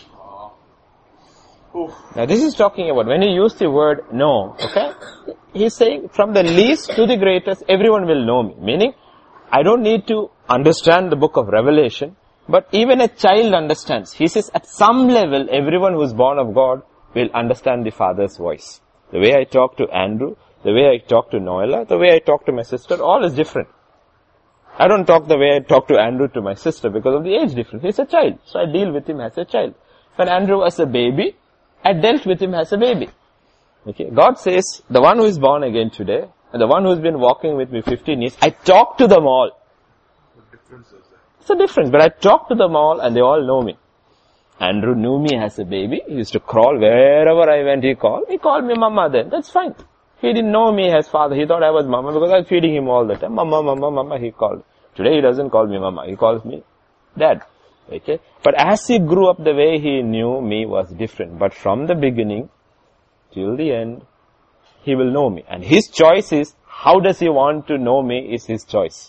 Speaker 1: Now this is talking about, when he used the word no, okay, he's saying from the least to the greatest, everyone will know me. Meaning, I don't need to understand the book of Revelation, but even a child understands. He says at some level, everyone who is born of God will understand the Father's voice. The way I talk to Andrew, the way I talk to Noella, the way I talk to my sister, all is different. I don't talk the way I talk to Andrew to my sister because of the age difference. He's a child, so I deal with him as a child. When Andrew was a baby, I dealt with him as a baby. Okay, God says, the one who is born again today, and the one who has been walking with me fifteen years, I talk to them all.
Speaker 2: What difference is that?
Speaker 1: It's a difference, but I talk to them all and they all know me. Andrew knew me as a baby. He used to crawl wherever I went, he called. He called me Mama then. That's fine. He didn't know me as father. He thought I was Mama because I was feeding him all the time. Mama, Mama, Mama, he called. Today he doesn't call me Mama. He calls me Dad. Okay. But as he grew up, the way he knew me was different. But from the beginning till the end, he will know me. And his choice is, how does he want to know me is his choice.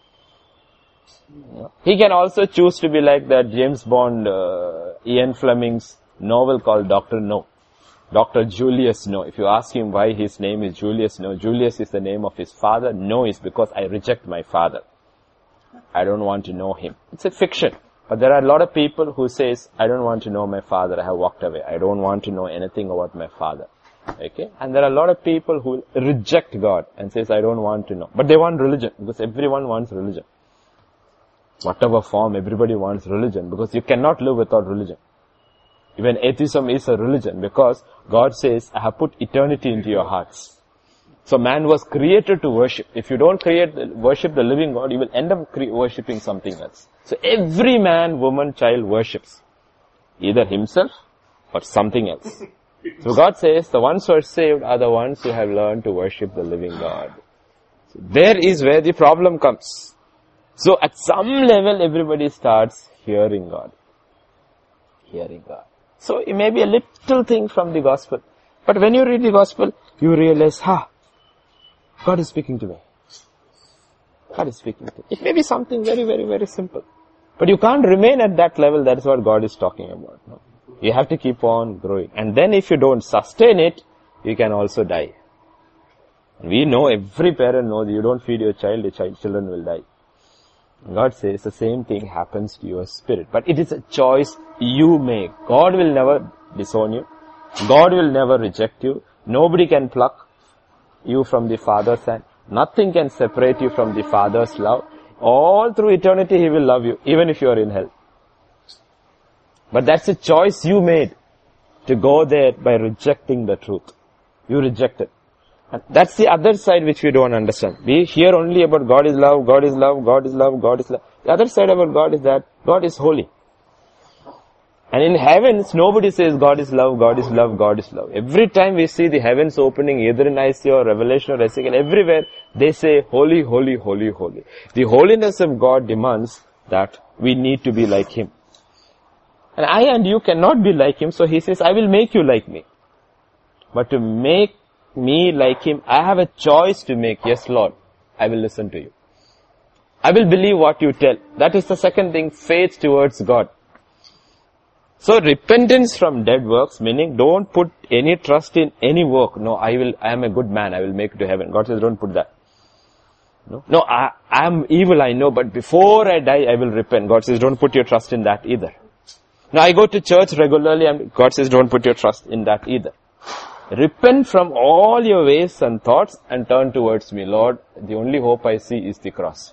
Speaker 1: He can also choose to be like that James Bond, uh, Ian Fleming's novel called Doctor No. Doctor Julius No. If you ask him why his name is Julius No, Julius is the name of his father. No is because I reject my father. I don't want to know him. It's a fiction. But there are a lot of people who says, I don't want to know my father. I have walked away. I don't want to know anything about my father. Okay? And there are a lot of people who reject God and says, I don't want to know. But they want religion because everyone wants religion. Whatever form, everybody wants religion because you cannot live without religion. Even atheism is a religion because God says, I have put eternity into your hearts. So man was created to worship. If you don't create, worship the living God, you will end up cre- worshipping something else. So every man, woman, child worships either himself or something else. So God says, the ones who are saved are the ones who have learned to worship the living God. So there is where the problem comes. So at some level, everybody starts hearing God. Hearing God. So it may be a little thing from the gospel. But when you read the gospel, you realize, ha, God is speaking to me. God is speaking to me. It may be something very, very, very simple. But you can't remain at that level. That is what God is talking about. No? You have to keep on growing. And then if you don't sustain it, you can also die. We know, every parent knows, you don't feed your child, your child, children will die. God says the same thing happens to your spirit. But it is a choice you make. God will never disown you. God will never reject you. Nobody can pluck you from the Father's hand. Nothing can separate you from the Father's love. All through eternity He will love you, even if you are in hell. But that's a choice you made to go there by rejecting the truth. You rejected. And that's the other side which we don't understand. We hear only about God is love, God is love, God is love, God is love. The other side about God is that God is holy. And in heavens, nobody says God is love, God is love, God is love. Every time we see the heavens opening, either in Isaiah or Revelation or Ezekiel, everywhere they say holy, holy, holy, holy. The holiness of God demands that we need to be like Him. And I and you cannot be like Him, so He says, I will make you like me. But to make me like Him, I have a choice to make. Yes, Lord, I will listen to you. I will believe what you tell. That is the second thing, faith towards God. So repentance from dead works, meaning don't put any trust in any work. No, I will, I am a good man, I will make it to heaven. God says, don't put that. No, no, I, I am evil, I know, but before I die, I will repent. God says, don't put your trust in that either. Now I go to church regularly, and God says, don't put your trust in that either. Repent from all your ways and thoughts and turn towards me. Lord, the only hope I see is the cross.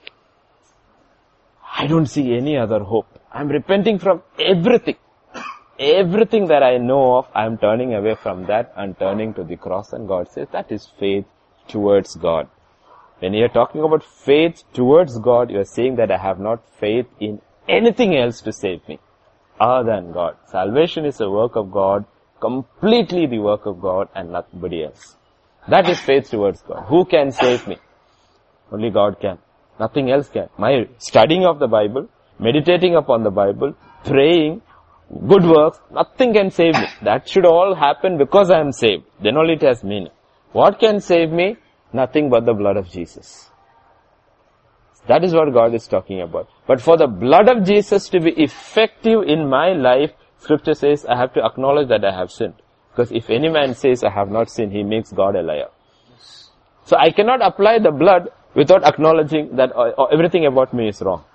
Speaker 1: I don't see any other hope. I'm repenting from everything. Everything that I know of, I'm turning away from that and turning to the cross. And God says that is faith towards God. When you're talking about faith towards God, you're saying that I have not faith in anything else to save me other than God. Salvation is a work of God, completely the work of God and nobody else. That is faith towards God. Who can save me? Only God can. Nothing else can. My studying of the Bible, meditating upon the Bible, praying, good works, nothing can save me. That should all happen because I am saved. Then only it has meaning. What can save me? Nothing but the blood of Jesus. That is what God is talking about. But for the blood of Jesus to be effective in my life, Scripture says I have to acknowledge that I have sinned. Because if any man says I have not sinned, he makes God a liar. So I cannot apply the blood without acknowledging that uh, everything about me is wrong.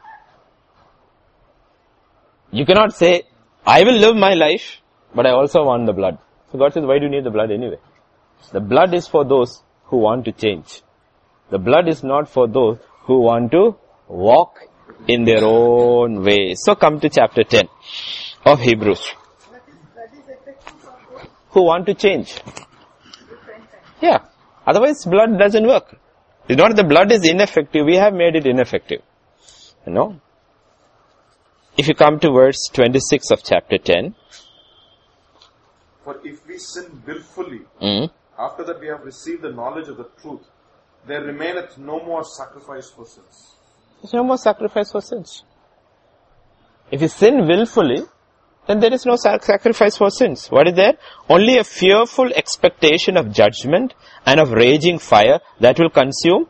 Speaker 1: You cannot say, I will live my life, but I also want the blood. So God says, why do you need the blood anyway? The blood is for those who want to change. The blood is not for those who want to walk in their own ways. So come to chapter ten of Hebrews. Who want to change. Yeah. Otherwise blood doesn't work. It's not the blood is ineffective, we have made it ineffective. You know. If you come to verse twenty-six of chapter ten.
Speaker 2: For if we sin willfully,
Speaker 1: Mm.
Speaker 2: after that we have received the knowledge of the truth, there remaineth no more sacrifice for sins.
Speaker 1: There's no more sacrifice for sins. If you sin willfully, then there is no sac- sacrifice for sins. What is there? Only a fearful expectation of judgment and of raging fire that will consume.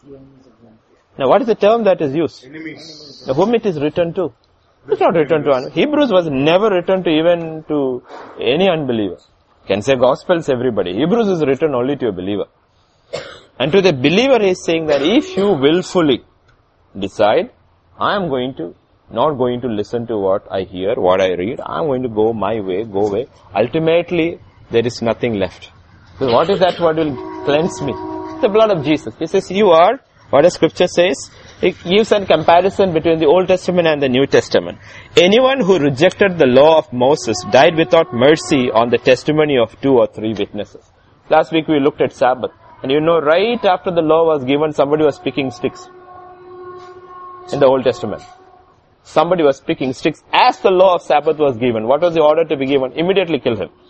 Speaker 1: Now what is the term that is used?
Speaker 2: Enemies.
Speaker 1: Now, whom it is written to? It's not written to un- Hebrews was never written to even to any unbeliever. Can say Gospels everybody. Hebrews is written only to a believer. And to the believer he is saying that if you willfully decide, I am going to, not going to listen to what I hear, what I read, I am going to go my way, go away. Ultimately, there is nothing left. So what is that what will cleanse me? The blood of Jesus. He says, you are, what the scripture says, it gives a comparison between the Old Testament and the New Testament. Anyone who rejected the law of Moses died without mercy on the testimony of two or three witnesses. Last week we looked at Sabbath. And you know, right after the law was given, somebody was picking sticks. In the Old Testament. Somebody was picking sticks. As the law of Sabbath was given, what was the order to be given? Immediately kill him.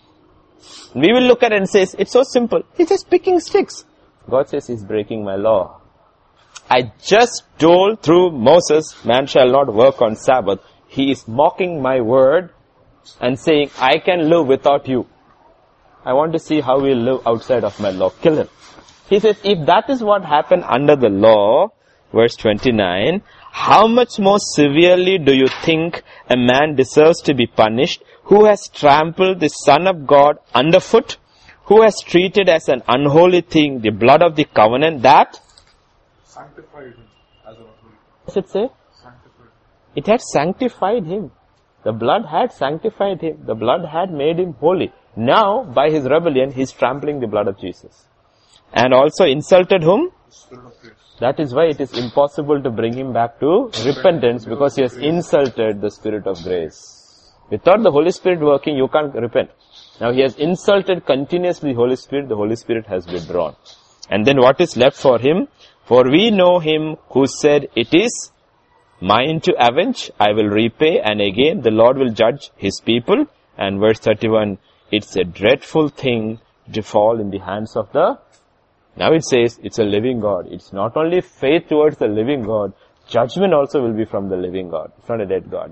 Speaker 1: We will look at it and say, it's so simple. He's just picking sticks. God says he's breaking my law. I just told through Moses, man shall not work on Sabbath. He is mocking my word and saying, I can live without you. I want to see how we live outside of my law. Kill him. He says, if that is what happened under the law, verse twenty-nine, how much more severely do you think a man deserves to be punished who has trampled the Son of God underfoot, who has treated as an unholy thing the blood of the covenant that
Speaker 2: Sanctified him as a holy.
Speaker 1: What does it say?
Speaker 2: Sanctified.
Speaker 1: It had sanctified him. The blood had sanctified him. The blood had made him holy. Now, by his rebellion, he is trampling the blood of Jesus. And also insulted whom?
Speaker 2: Spirit of grace.
Speaker 1: That is why it is impossible to bring him back to repentance, because he has insulted the Spirit of grace. Without the Holy Spirit working, you can't repent. Now he has insulted continuously the Holy Spirit, the Holy Spirit has withdrawn. And then what is left for him? For we know him who said, it is mine to avenge, I will repay, and again the Lord will judge his people. And verse thirty-one, it's a dreadful thing to fall in the hands of the... Now it says, it's a living God. It's not only faith towards the living God, judgment also will be from the living God. It's not a dead God.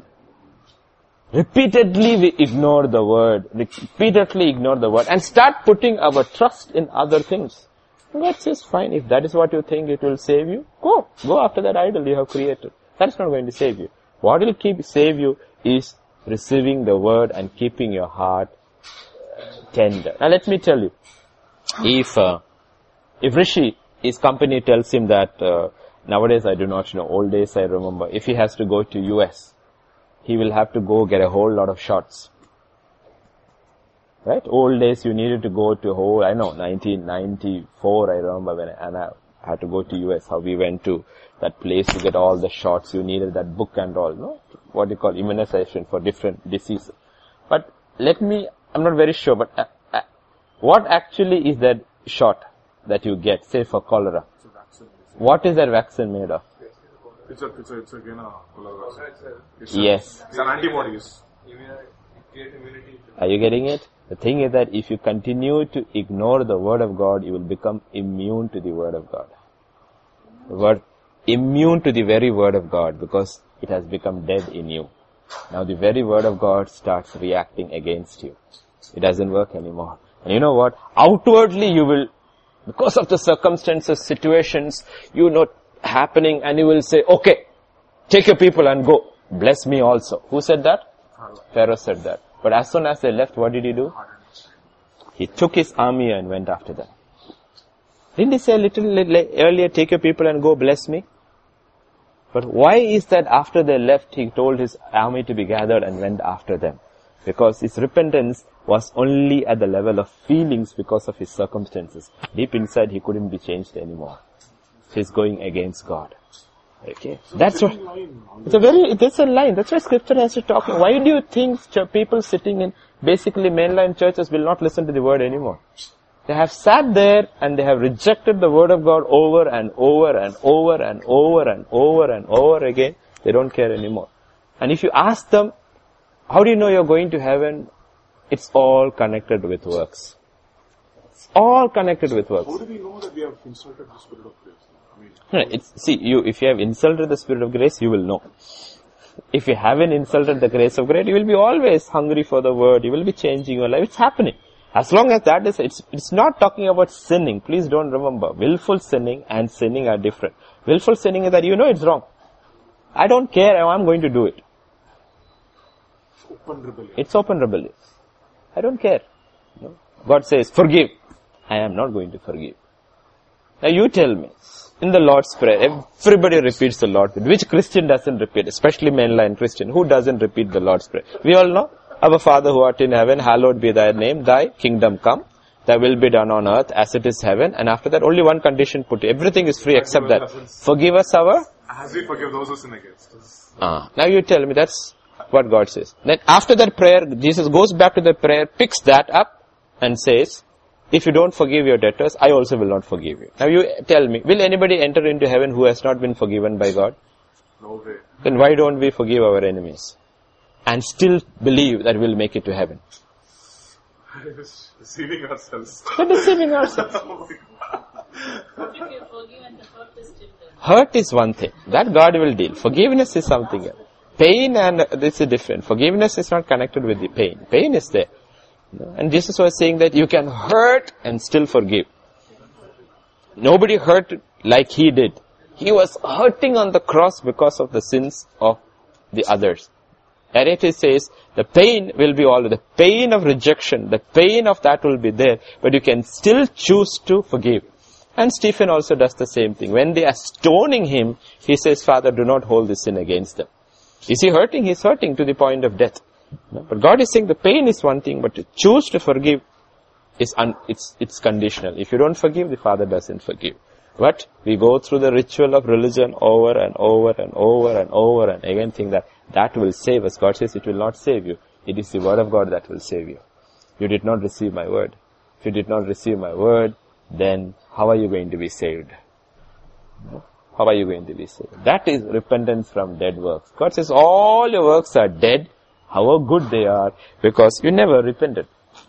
Speaker 1: Repeatedly we ignore the word, repeatedly ignore the word, and start putting our trust in other things. God says, fine, if that is what you think it will save you, go. Go after that idol you have created. That's not going to save you. What will keep save you is receiving the word and keeping your heart tender. Now let me tell you, if uh, if Rishi, his company tells him that, uh, nowadays I do not know, old days I remember, if he has to go to U S, he will have to go get a whole lot of shots. Right? Old days you needed to go to a whole, I know, nineteen ninety-four I remember when I, and I had to go to U S, how we went to that place to get all the shots, you needed that book and all, no? What you call immunization for different diseases. But let me, I'm not very sure, but uh, uh, what actually is that shot that you get, say for cholera?
Speaker 2: It's a vaccine.
Speaker 1: What is that vaccine made of?
Speaker 2: It's a, it's a, it's again a cholera vaccine. It's
Speaker 1: Yes.
Speaker 2: A, it's an antibodies.
Speaker 1: Are you getting it? The thing is that if you continue to ignore the word of God, you will become immune to the word of God. The word, immune to the very word of God, because it has become dead in you. Now the very word of God starts reacting against you. It doesn't work anymore. And you know what? Outwardly you will, because of the circumstances, situations, you know, happening, and you will say, okay, take your people and go. Bless me also. Who said that? Pharaoh said that. But as soon as they left, what did he do? He took his army and went after them. Didn't he say a little, little earlier, take your people and go, bless me? But why is that after they left, he told his army to be gathered and went after them? Because his repentance was only at the level of feelings because of his circumstances. Deep inside, he couldn't be changed anymore. He's going against God. Okay, so that's what, it's a very, that's a line, that's why scripture has to talk. Why do you think people sitting in basically mainline churches will not listen to the word anymore? They have sat there and they have rejected the word of God over and over and over and over and over and over again. They don't care anymore. And if you ask them, how do you know you're going to heaven? It's all connected with works. It's all connected with works.
Speaker 2: How do we know that we have insulted the Spirit of grace? I mean,
Speaker 1: No, it's, see, you, if you have insulted the Spirit of grace, you will know. If you haven't insulted the grace of grace, you will be always hungry for the word. You will be changing your life. It's happening. As long as that is, it's, it's not talking about sinning. Please don't remember. Willful sinning and sinning are different. Willful sinning is that you know it's wrong. I don't care, I'm going to do it.
Speaker 2: open rebellion.
Speaker 1: It's open rebellion. I don't care. No. God says, forgive. I am not going to forgive. Now you tell me, in the Lord's Prayer, everybody repeats the Lord's Prayer. Which Christian doesn't repeat? Especially mainline Christian. Who doesn't repeat the Lord's Prayer? We all know. Our Father who art in heaven, hallowed be thy name. Thy kingdom come. Thy will be done on earth as it is heaven. And after that, only one condition put. Everything is free except that. Forgive us our...
Speaker 2: As we forgive those who sin against us.
Speaker 1: Ah, now you tell me, that's what God says. Then after that prayer, Jesus goes back to the prayer, picks that up and says, if you don't forgive your debtors, I also will not forgive you. Now you tell me, will anybody enter into heaven who has not been forgiven by God?
Speaker 2: No way.
Speaker 1: Then why don't we forgive our enemies? And still believe that we'll make it to heaven.
Speaker 2: Deceiving ourselves.
Speaker 1: We're deceiving ourselves.
Speaker 2: Oh
Speaker 6: But if you forgive and the hurt is still there.
Speaker 1: Hurt is one thing. That God will deal. Forgiveness is something else. Pain and this is different. Forgiveness is not connected with the pain. Pain is there. And Jesus was saying that you can hurt and still forgive. Nobody hurt like he did. He was hurting on the cross because of the sins of the others. And it says, the pain will be all, the pain of rejection, the pain of that will be there, but you can still choose to forgive. And Stephen also does the same thing. When they are stoning him, he says, Father, do not hold this sin against them. Is he hurting? He's hurting to the point of death. No? But God is saying the pain is one thing, but to choose to forgive is un- it's, it's conditional. If you don't forgive, the Father doesn't forgive. But we go through the ritual of religion over and over and over and over and again think that that will save us. God says it will not save you. It is the word of God that will save you. You did not receive my word. If you did not receive my word, then how are you going to be saved? How are you going to be saved? That is repentance from dead works. God says all your works are dead, however good they are, because you never repented.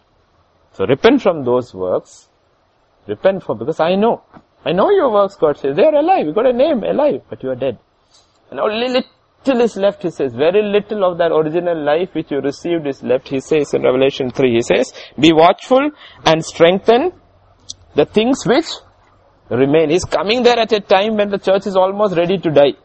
Speaker 1: So repent from those works. Repent for, because I know. I know your works, God says. They are alive. You got a name, alive, but you are dead. And only little is left, he says. Very little of that original life which you received is left, he says in Revelation three. He says, be watchful and strengthen the things which remain. He's coming there at a time when the church is almost ready to die.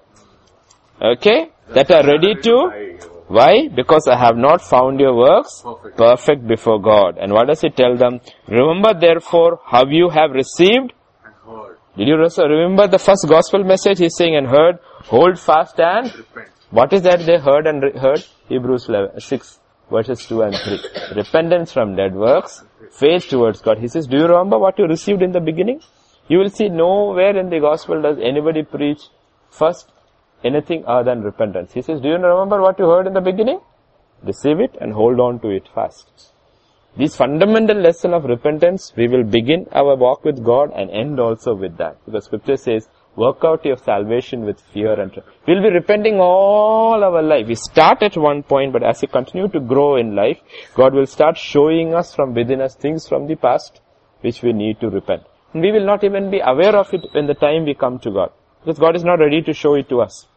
Speaker 1: Okay? That are ready to... Why? Because I have not found your works perfect. perfect before God. And what does he tell them? Remember therefore how you have received and heard. Did you remember the first gospel message? He's saying, and heard, hold fast and repent. What is that they heard and re- heard? Hebrews eleven, six verses two and three. Repentance from dead works, faith towards God. He says, do you remember what you received in the beginning? You will see nowhere in the gospel does anybody preach first anything other than repentance. He says, do you remember what you heard in the beginning? Receive it and hold on to it fast. This fundamental lesson of repentance, we will begin our walk with God and end also with that. Because scripture says, work out your salvation with fear and trembling. We'll be repenting all our life. We start at one point, but as we continue to grow in life, God will start showing us from within us things from the past which we need to repent. And we will not even be aware of it when the time we come to God. Because God is not ready to show it to us.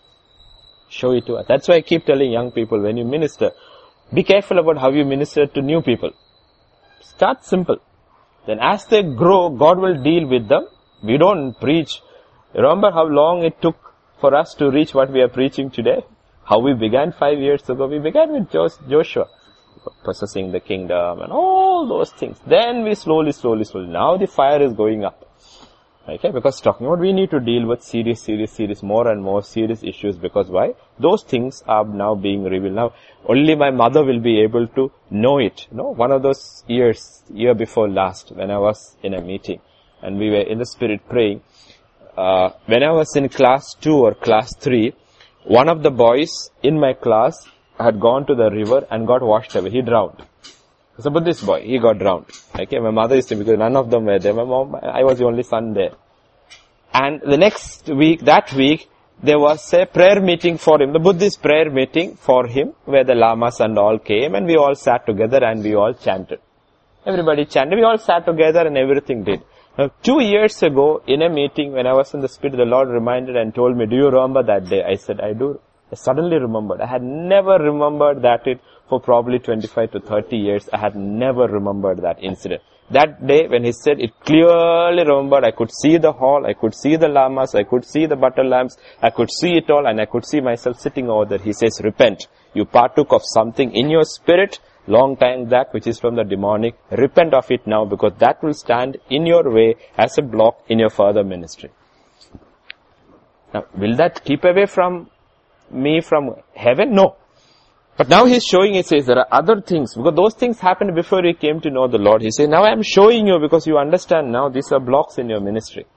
Speaker 1: Show it to us. That's why I keep telling young people, when you minister, be careful about how you minister to new people. Start simple. Then as they grow, God will deal with them. We don't preach. Remember how long it took for us to reach what we are preaching today? How we began five years ago. We began with Joshua, possessing the kingdom and all those things. Then we slowly, slowly, slowly. Now the fire is going up. Okay, because talking about we need to deal with serious, serious, serious, more and more serious issues. Because why? Those things are now being revealed. Now, only my mother will be able to know it. No, one of those years, year before last, when I was in a meeting and we were in the spirit praying, uh, when I was in class two or class three, one of the boys in my class had gone to the river and got washed away. He drowned. So, but this boy, he got drowned. Okay, my mother used to, because none of them were there. My mom, I was the only son there. And the next week, that week, there was a prayer meeting for him, the Buddhist prayer meeting for him, where the lamas and all came, and we all sat together and we all chanted. Everybody chanted. We all sat together and everything did. Now, two years ago, in a meeting, when I was in the Spirit, the Lord reminded and told me, do you remember that day? I said, I do. I suddenly remembered. I had never remembered that it, for probably twenty-five to thirty years, I had never remembered that incident. That day, when he said, it clearly remembered, I could see the hall, I could see the lamas, I could see the butter lamps, I could see it all, and I could see myself sitting over there. He says, repent. You partook of something in your spirit, long time back, which is from the demonic. Repent of it now, because that will stand in your way as a block in your further ministry. Now, will that keep away from me from heaven? No. But now he's showing, he says, there are other things, because those things happened before he came to know the Lord. He says, now I am showing you, because you understand now, these are blocks in your ministry.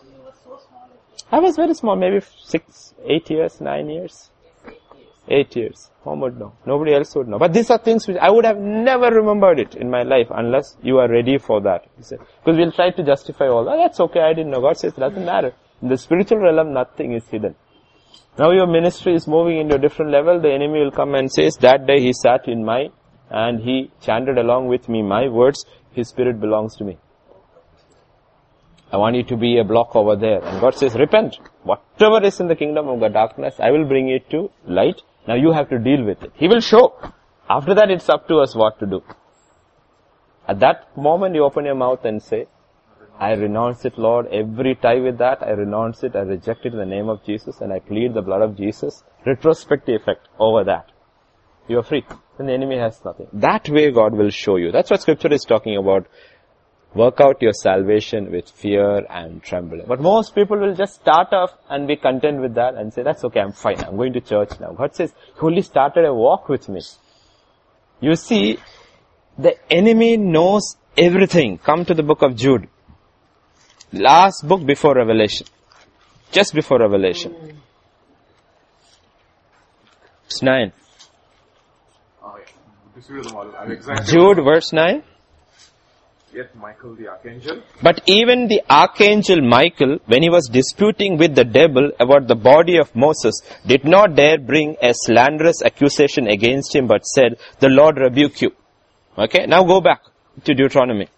Speaker 1: I was very small, maybe six, eight years, nine years. Eight years. Who would know? Nobody else would know. But these are things which I would have never remembered it in my life, unless you are ready for that. He said, because we'll try to justify all that. Oh, that's okay, I didn't know. God says, it doesn't matter. In the spiritual realm, nothing is hidden. Now your ministry is moving into a different level. The enemy will come and says, that day he sat in my, and he chanted along with me my words. His spirit belongs to me. I want you to be a block over there. And God says, repent. Whatever is in the kingdom of the darkness, I will bring it to light. Now you have to deal with it. He will show. After that, it's up to us what to do. At that moment, you open your mouth and say, I renounce it, Lord. Every tie with that, I renounce it. I reject it in the name of Jesus, and I plead the blood of Jesus. Retrospective effect over that. You are free. Then the enemy has nothing. That way God will show you. That's what scripture is talking about. Work out your salvation with fear and trembling. But most people will just start off and be content with that and say, that's okay, I'm fine. I'm going to church now. God says, you only started a walk with me. You see, the enemy knows everything. Come to the book of Jude. Last book before Revelation. Just before Revelation. Verse nine.
Speaker 2: Disputed them all. I've exactly
Speaker 1: Jude verse nine.
Speaker 2: Yet Michael the archangel.
Speaker 1: But even the archangel Michael, when he was disputing with the devil about the body of Moses, did not dare bring a slanderous accusation against him, but said, the Lord rebuke you. Okay, now go back to Deuteronomy.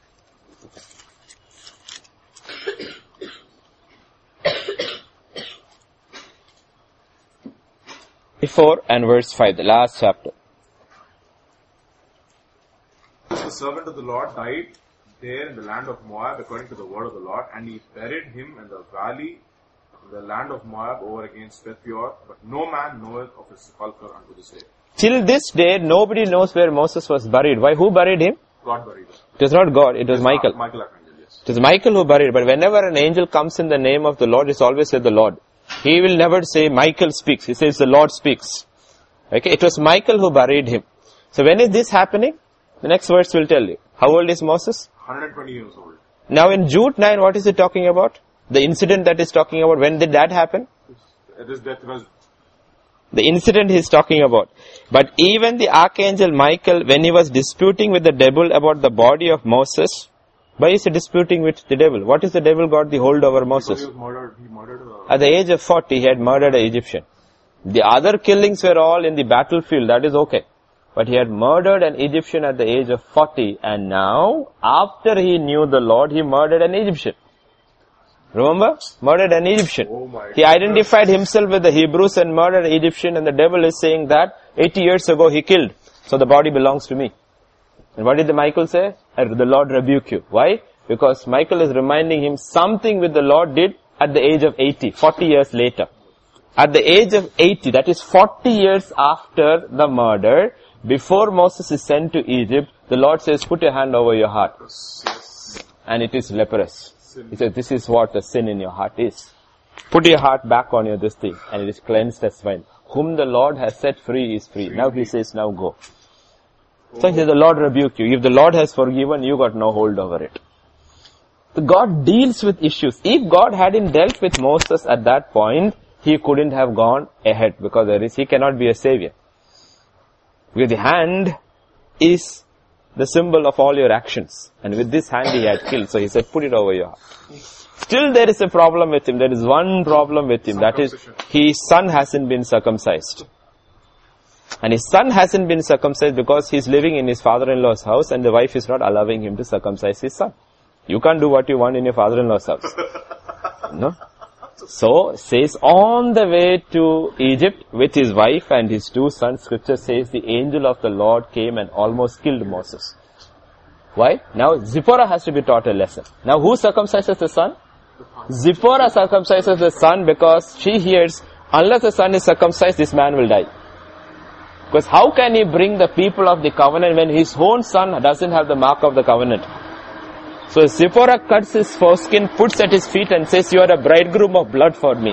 Speaker 1: four and verse five, the last chapter.
Speaker 2: The servant of the Lord died there in the land of Moab according to the word of the Lord, and he buried him in the valley of the land of Moab over against Beth Peor, but no man knoweth of his sepulchre unto this day.
Speaker 1: Till this day, nobody knows where Moses was buried. Why? Who buried him?
Speaker 2: God buried him.
Speaker 1: It was not God, it was
Speaker 2: Yes,
Speaker 1: Michael.
Speaker 2: Michael Archangel, yes.
Speaker 1: It was Michael who buried, but whenever an angel comes in the name of the Lord, it's always said the Lord. He will never say Michael speaks, he says the Lord speaks. Okay, it was Michael who buried him. So when is this happening? The next verse will tell you. How old is Moses?
Speaker 2: one hundred twenty years old.
Speaker 1: Now in Jude nine, what is it talking about? The incident that is talking about, when did that happen?
Speaker 2: This death was...
Speaker 1: The incident he is talking about. But even the archangel Michael, when he was disputing with the devil about the body of Moses, why is he disputing with the devil? What is the devil got the hold over Moses?
Speaker 2: He was murdered. He murdered a...
Speaker 1: At the age of forty, he had murdered an Egyptian. The other killings were all in the battlefield, that is okay. But he had murdered an Egyptian at the age of forty, and now, after he knew the Lord, he murdered an Egyptian. Remember? Murdered an Egyptian.
Speaker 2: Oh my
Speaker 1: He identified himself with the Hebrews and murdered an Egyptian, and the devil is saying that eighty years ago he killed, so the body belongs to me. And what did the Michael say? The Lord rebuke you. Why? Because Michael is reminding him something which the Lord did at the age of eighty, forty years later. At the age of eighty, that is forty years after the murder, before Moses is sent to Egypt, the Lord says, put your hand over your heart. And it is leprous. He says, this is what the sin in your heart is. Put your heart back on your this thing, and it is cleansed as wine. Whom the Lord has set free is free. Now he says, now go. So he says, the Lord rebuke you. If the Lord has forgiven, you got no hold over it. So God deals with issues. If God hadn't dealt with Moses at that point, he couldn't have gone ahead, because there is, he cannot be a savior. Because the hand is the symbol of all your actions. And with this hand he had killed. So he said, put it over your heart. Still there is a problem with him. There is one problem with him. That is, his son hasn't been circumcised. And his son hasn't been circumcised because he's living in his father-in-law's house and the wife is not allowing him to circumcise his son. You can't do what you want in your father-in-law's house. No? So, says on the way to Egypt with his wife and his two sons, scripture says the angel of the Lord came and almost killed Moses. Why? Now Zipporah has to be taught a lesson. Now who circumcises the son? Zipporah circumcises the son because she hears, unless the son is circumcised, this man will die. Because how can he bring the people of the covenant when his own son doesn't have the mark of the covenant? So Zipporah cuts his foreskin, puts at his feet and says, you are a bridegroom of blood for me.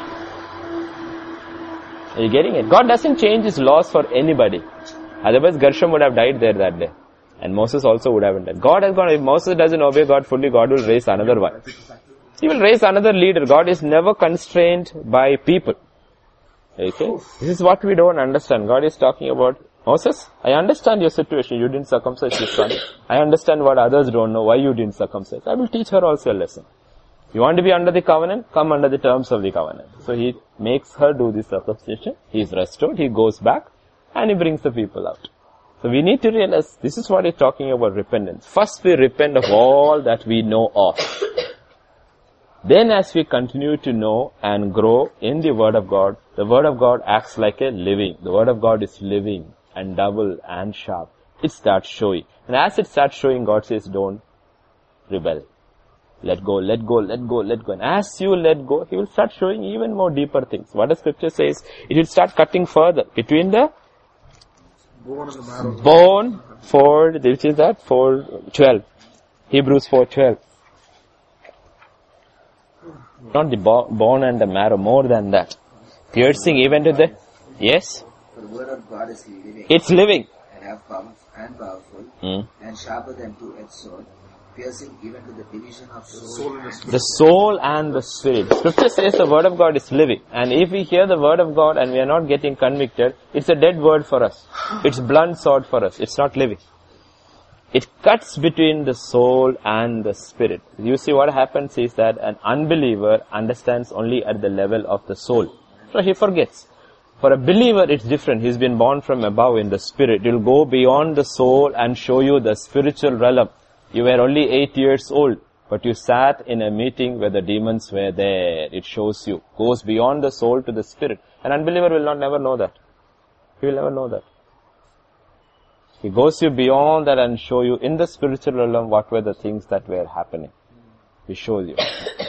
Speaker 1: Are you getting it? God doesn't change his laws for anybody. Otherwise Gershom would have died there that day. And Moses also would have died. God has gone, if Moses doesn't obey God fully, God will raise another one. He will raise another leader. God is never constrained by people. Okay? This is what we don't understand. God is talking about, Moses, I understand your situation. You didn't circumcise your son. I understand what others don't know, why you didn't circumcise. I will teach her also a lesson. You want to be under the covenant? Come under the terms of the covenant. So he makes her do the circumcision. He is restored. He goes back and he brings the people out. So we need to realize this is what he's talking about, repentance. First we repent of all that we know of. Then as we continue to know and grow in the Word of God, the Word of God acts like a living. The Word of God is living and double and sharp. It starts showing. And as it starts showing, God says, don't rebel. Let go, let go, let go, let go. And as you let go, He will start showing even more deeper things. What the scripture says, it will start cutting further between the
Speaker 2: Bone and the marrow.
Speaker 1: bone, four, which is that? four twelve. Hebrews four twelve. Not the bo- bone and the marrow, more than that. Piercing even to the, yes?
Speaker 5: For the word of God is living
Speaker 1: It's living.
Speaker 5: and have power and powerful
Speaker 1: Hmm.
Speaker 5: and sharper than two-edged sword, piercing even to the division of soul,
Speaker 2: Soul and the spirit.
Speaker 1: The soul and the spirit. Scripture says the word of God is living. And if we hear the word of God and we are not getting convicted, it's a dead word for us. It's blunt sword for us. It's not living. It cuts between the soul and the spirit. You see what happens is that an unbeliever understands only at the level of the soul. So he forgets. For a believer, it's different. He's been born from above in the spirit. It will go beyond the soul and show you the spiritual realm. You were only eight years old, but you sat in a meeting where the demons were there. It shows you. Goes beyond the soul to the spirit. An unbeliever will not never know that. He will never know that. He goes you beyond that and show you in the spiritual realm what were the things that were happening. He shows you.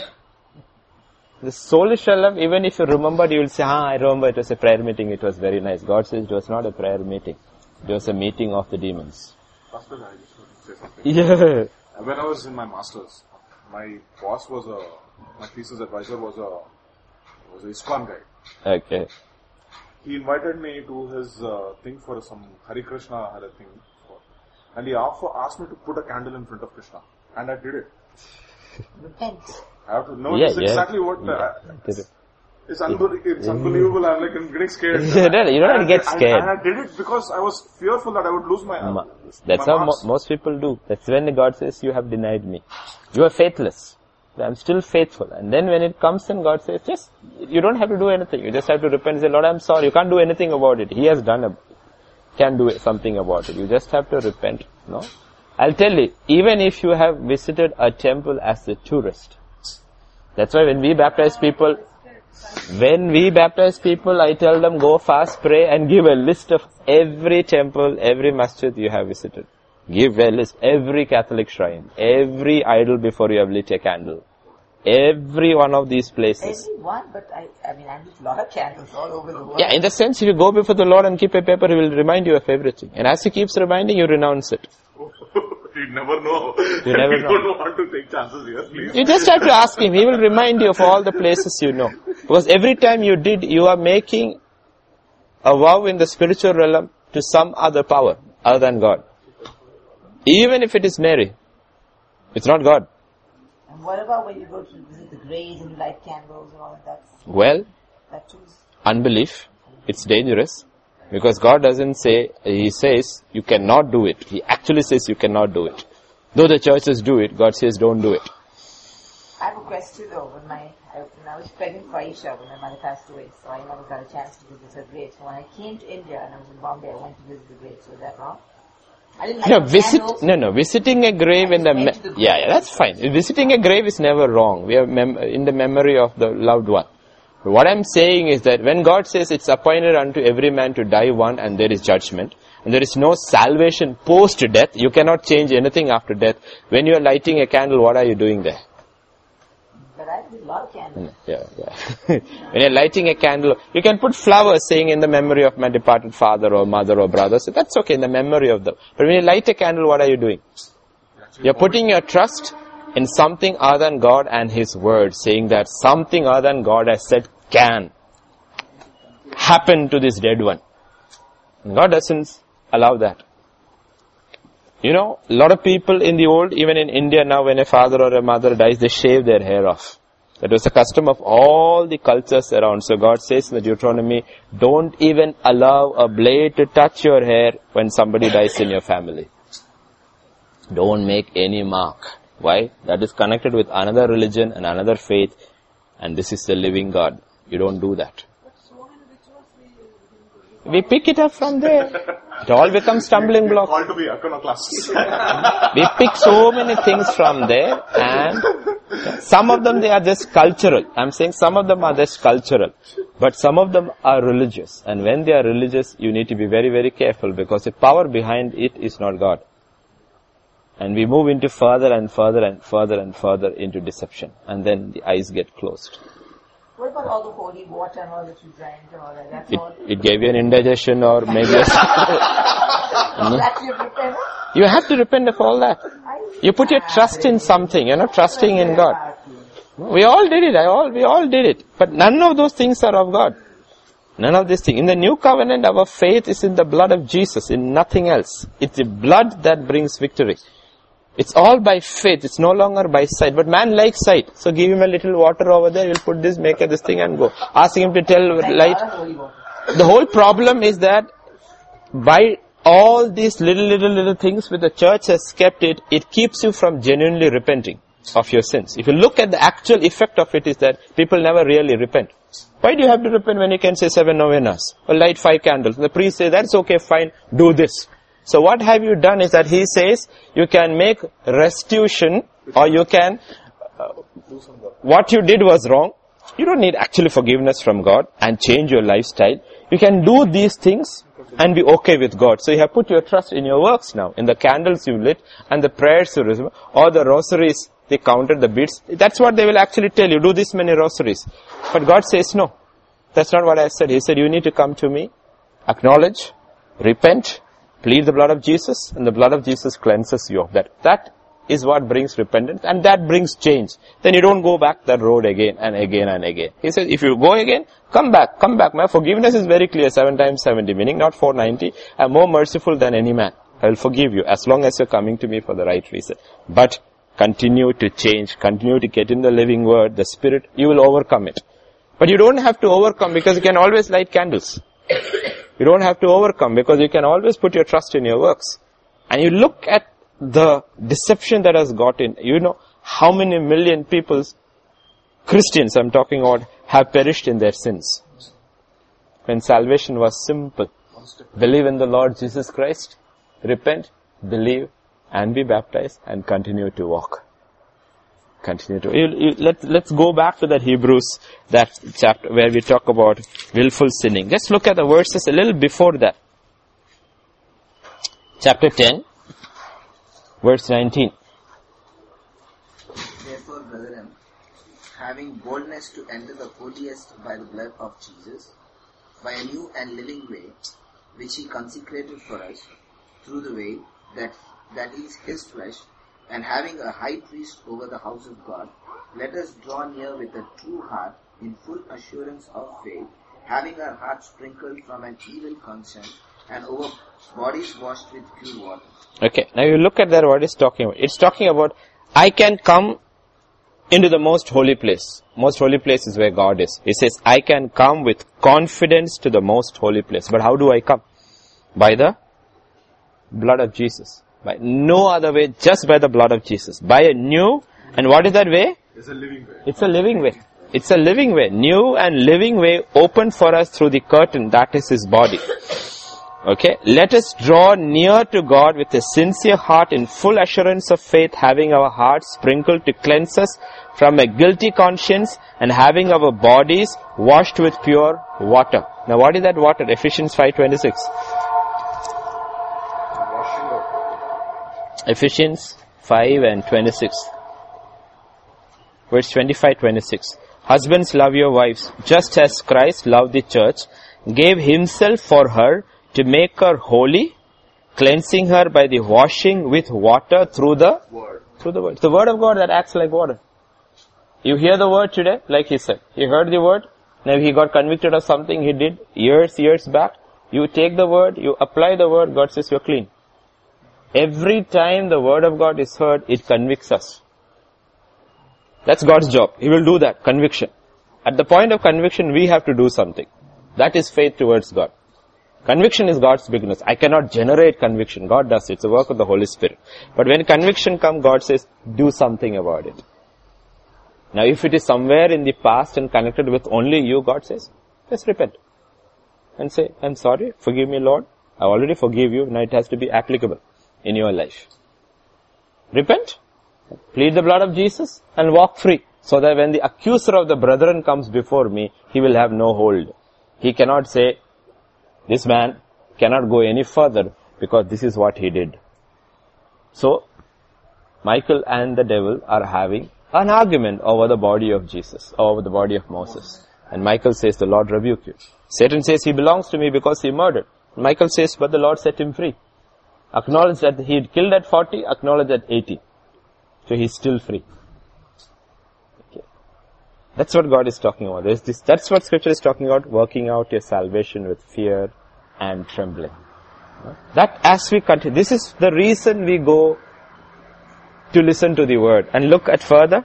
Speaker 1: The soulish realm, even if you remembered, you will say, ah, I remember it was a prayer meeting, it was very nice. God says it was not a prayer meeting. It was a meeting of the demons.
Speaker 2: Pastor, I just want to say something.
Speaker 1: Yeah.
Speaker 2: When I was in my masters, my boss was a, my thesis advisor was a, was a ISKCON guy.
Speaker 1: Okay.
Speaker 2: He invited me to his uh, thing for some Hare Krishna had a thing for, and he offer, asked me to put a candle in front of Krishna, and I did it.
Speaker 3: Repent.
Speaker 2: I have to know
Speaker 1: Yeah,
Speaker 2: it's
Speaker 1: yeah.
Speaker 2: exactly what
Speaker 1: Yeah.
Speaker 2: uh, it's, it's, unbe- it's unbelievable. I'm like I'm getting scared.
Speaker 1: You don't, you don't have to get
Speaker 2: And-
Speaker 1: scared.
Speaker 2: And I did it because I was fearful that I would lose my.
Speaker 1: Ma-
Speaker 2: Uh,
Speaker 1: That's
Speaker 2: my
Speaker 1: how mo-
Speaker 2: marks.
Speaker 1: most people do. That's when God says, you have denied me. You are faithless. I'm still faithful. And then when it comes in, God says, just, you don't have to do anything. You just have to repent and say, Lord, I'm sorry. You can't do anything about it. He has done a, can do something about it. You just have to repent. No? I'll tell you, even if you have visited a temple as a tourist, that's why when we baptize people, when we baptize people, I tell them, go fast, pray, and give a list of every temple, every masjid you have visited. Give a list, every Catholic shrine, every idol before you have lit a candle. Every one of these places.
Speaker 3: Every one, but I, I mean, I lit a lot of candles all over the world.
Speaker 1: Yeah, in the sense, if you go before the Lord and keep a paper, He will remind you of everything. And as He keeps reminding, you renounce it.
Speaker 2: You never know.
Speaker 1: You never
Speaker 2: you
Speaker 1: know.
Speaker 2: don't want to take chances here, please.
Speaker 1: You just have to ask Him. He will remind you of all the places you know. Because every time you did, you are making a vow in the spiritual realm to some other power other than God. Even if it is Mary, it's not God.
Speaker 3: And what about when you go to visit the graves and you light candles and all of that?
Speaker 1: Well,
Speaker 3: That too is
Speaker 1: unbelief, it's dangerous. Because God doesn't say, He says, you cannot do it. He actually says you cannot do it. Though the churches do it, God says don't do it.
Speaker 3: I have a question though. When my I, when I was pregnant for Aisha, when my mother passed away, so I never got a chance to visit her grave. So when I came to India and I was in Bombay, I went to visit the grave. So is that wrong? I didn't like
Speaker 1: No,
Speaker 3: the
Speaker 1: visit,
Speaker 3: candles.
Speaker 1: no, no, visiting a grave in the, me- yeah, yeah, that's fine. Visiting a grave is never wrong. We are mem- in the memory of the loved one. But what I'm saying is that when God says it's appointed unto every man to die one and there is judgment, and there is no salvation post-death, you cannot change anything after death. When you are lighting a candle, what are you doing there?
Speaker 3: But I did a lot of candles.
Speaker 1: Yeah, yeah. When you're lighting a candle, you can put flowers saying in the memory of my departed father or mother or brother. So that's okay, in the memory of them. But when you light a candle, what are you doing? You're putting your trust in something other than God and His word, saying that something other than God has said can happen to this dead one. And God doesn't allow that. You know, a lot of people in the old, even in India now, when a father or a mother dies, they shave their hair off. That was a custom of all the cultures around. So God says in the Deuteronomy, don't even allow a blade to touch your hair when somebody dies in your family. Don't make any mark. Why? That is connected with another religion and another faith, and this is the living God. You don't do that. We pick it up from there. It all becomes stumbling blocks.
Speaker 2: Called to be iconoclasts.
Speaker 1: We pick so many things from there, and some of them they are just cultural. I'm saying some of them are just cultural, but some of them are religious. And when they are religious, you need to be very, very careful, because the power behind it is not God. And we move into further and further and further and further into deception, and then the eyes get closed.
Speaker 3: What about all the holy water and all that you drank and all that? That's
Speaker 1: It,
Speaker 3: all.
Speaker 1: it gave you an indigestion or maybe a,
Speaker 3: That's your repentance.
Speaker 1: you have to repent of all that. You put your trust in something. You're not trusting in God. We all did it. I all we all did it. But none of those things are of God. None of these things. In the new covenant, our faith is in the blood of Jesus, in nothing else. It's the blood that brings victory. It's all by faith. It's no longer by sight. But man likes sight. So give him a little water over there. He'll put this, make this thing and go. Asking him to tell light. The whole problem is that by all these little, little, little things which the church has kept it, it keeps you from genuinely repenting of your sins. If you look at the actual effect of it is that people never really repent. Why do you have to repent when you can say seven novenas or light five candles? The priest says, that's okay, fine, do this. So what have you done is that he says, you can make restitution or you can, uh, what you did was wrong. You don't need actually forgiveness from God and change your lifestyle. You can do these things and be okay with God. So you have put your trust in your works now, in the candles you lit and the prayers you receive, or the rosaries, they counted the beads. That's what they will actually tell you, do this many rosaries. But God says no. That's not what I said. He said, you need to come to me, acknowledge, repent, plead the blood of Jesus, and the blood of Jesus cleanses you of that. That is what brings repentance, and that brings change. Then you don't go back that road again and again and again. He says, if you go again, come back, come back. My forgiveness is very clear, seven times seventy, meaning not four ninety. I'm more merciful than any man. I will forgive you as long as you're coming to me for the right reason. But continue to change, continue to get in the living word, the Spirit, you will overcome it. But you don't have to overcome because you can always light candles. You don't have to overcome because you can always put your trust in your works. And you look at the deception that has got in, you know, how many million people, Christians I'm talking about, have perished in their sins. When salvation was simple. Believe in the Lord Jesus Christ, repent, believe, and be baptized, and continue to walk. Continue to, you, you, let, let's go back to that Hebrews, that chapter where we talk about willful sinning. Let's look at the verses a little before that. Chapter ten, verse nineteen.
Speaker 5: Therefore, brethren, having boldness to enter the holiest by the blood of Jesus, by a new and living way, which he consecrated for us, through the way that that is his flesh, and having a high priest over the house of God, let us draw near with a true heart, in full assurance of faith, having our hearts sprinkled from an evil conscience, and our bodies washed with pure water.
Speaker 1: Okay, now you look at that, what it's talking about. It's talking about, I can come into the most holy place. Most holy place is where God is. It says, I can come with confidence to the most holy place. But how do I come? By the blood of Jesus. By no other way, just by the blood of Jesus. By a new, and what is that way?
Speaker 2: It's a living way.
Speaker 1: It's a living way. It's a living way. New and living way opened for us through the curtain, that is his body. Okay, let us draw near to God with a sincere heart in full assurance of faith, having our hearts sprinkled to cleanse us from a guilty conscience and having our bodies washed with pure water. Now what is that water? Ephesians five twenty-six. Ephesians five and twenty-six. Verse twenty-five twenty-six. Husbands, love your wives, just as Christ loved the church, gave himself for her, to make her holy, cleansing her by the washing with water through the
Speaker 2: word.
Speaker 1: Through the word. It's the word of God that acts like water. You hear the word today, like he said. He heard the word. Now he got convicted of something he did years, years back. You take the word, you apply the word, God says you're clean. Every time the word of God is heard, it convicts us. That's God's job. He will do that, conviction. At the point of conviction, we have to do something. That is faith towards God. Conviction is God's business. I cannot generate conviction. God does it. It's a work of the Holy Spirit. But when conviction comes, God says, do something about it. Now if it is somewhere in the past and connected with only you, God says, just repent. And say, I'm sorry, forgive me Lord. I already forgive you. Now it has to be applicable in your life. Repent, plead the blood of Jesus, and walk free. So that when the accuser of the brethren comes before me, he will have no hold. He cannot say, this man cannot go any further because this is what he did. So, Michael and the devil are having an argument over the body of Jesus, over the body of Moses. And Michael says, the Lord rebuke you. Satan says, he belongs to me because he murdered. Michael says, but the Lord set him free. Acknowledge that he had killed at forty, acknowledge at eighty. So he's still free. Okay. That's what God is talking about. There's this, that's what Scripture is talking about, working out your salvation with fear and trembling. That as we continue, this is the reason we go to listen to the word. And look at further.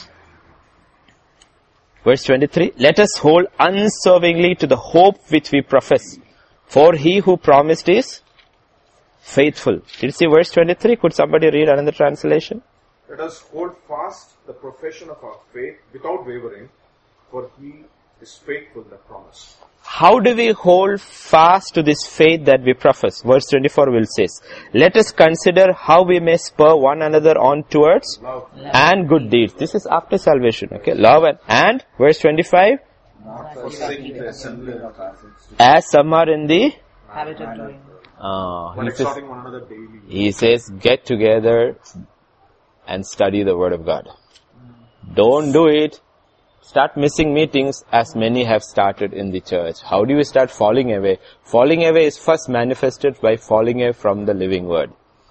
Speaker 1: Verse twenty-three, let us hold unswervingly to the hope which we profess. For he who promised is faithful. Did you see verse twenty-three? Could somebody read another translation?
Speaker 2: Let us hold fast the profession of our faith without wavering, for he is faithful that promise.
Speaker 1: How do we hold fast to this faith that we profess? Verse twenty-four will say, let us consider how we may spur one another on towards
Speaker 2: Love.
Speaker 1: and good deeds. This is after salvation, okay? Love and, and verse twenty-five,
Speaker 5: Not forsaking the assembly of ourselves.
Speaker 1: as some are in the,
Speaker 3: Habit of doing.
Speaker 1: uh,
Speaker 2: But
Speaker 1: he says,
Speaker 2: exhorting one another daily.
Speaker 1: he says, get together and study the word of God. Don't do it. Start missing meetings as many have started in the church. How do you start falling away? Falling away is first manifested by falling away from the living word.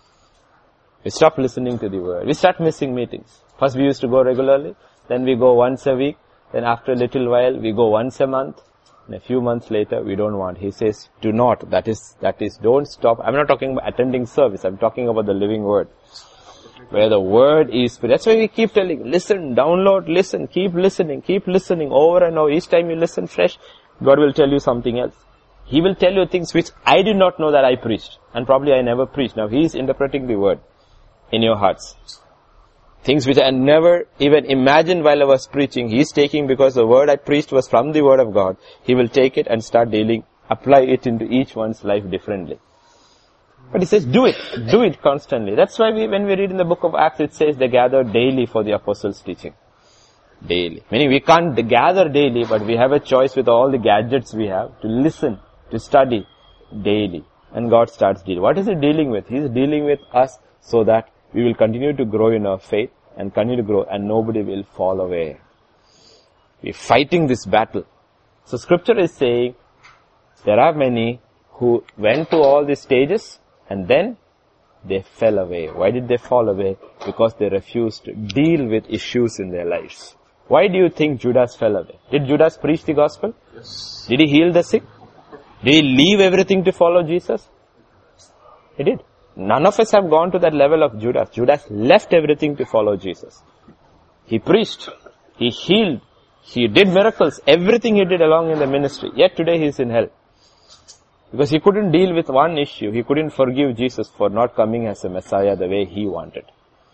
Speaker 1: We stop listening to the word. We start missing meetings. First we used to go regularly, then we go once a week, then after a little while we go once a month, and a few months later we don't want. He says, do not. That is, that is, don't stop. I'm not talking about attending service. I'm talking about the living word. Where the word is, that's why we keep telling, listen, download, listen, keep listening, keep listening over and over. Each time you listen fresh, God will tell you something else. He will tell you things which I did not know that I preached. And probably I never preached. Now He is interpreting the word in your hearts. Things which I never even imagined while I was preaching, He is taking because the word I preached was from the word of God. He will take it and start dealing, apply it into each one's life differently. But He says, do it. Do it constantly. That's why we, when we read in the book of Acts, it says they gather daily for the apostles' teaching. Daily. Meaning we can't gather daily, but we have a choice with all the gadgets we have to listen, to study daily. And God starts dealing. What is He dealing with? He is dealing with us so that we will continue to grow in our faith and continue to grow and nobody will fall away. We're fighting this battle. So Scripture is saying there are many who went to all these stages and then they fell away. Why did they fall away? Because they refused to deal with issues in their lives. Why do you think Judas fell away? Did Judas preach the gospel?
Speaker 2: Yes.
Speaker 1: Did he heal the sick? Did he leave everything to follow Jesus? He did. None of us have gone to that level of Judas. Judas left everything to follow Jesus. He preached. He healed. He did miracles. Everything he did along in the ministry. Yet today he is in hell. Because he couldn't deal with one issue. He couldn't forgive Jesus for not coming as a Messiah the way he wanted.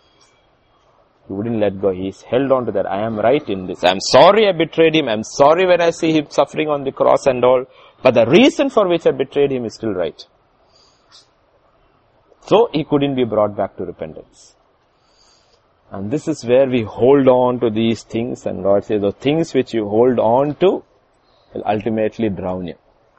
Speaker 1: He wouldn't let go. He's held on to that. I am right in this. I'm sorry I betrayed him. I'm sorry when I see him suffering on the cross and all. But the reason for which I betrayed him is still right. So he couldn't be brought back to repentance. And this is where we hold on to these things, and God says the things which you hold on to will ultimately drown you.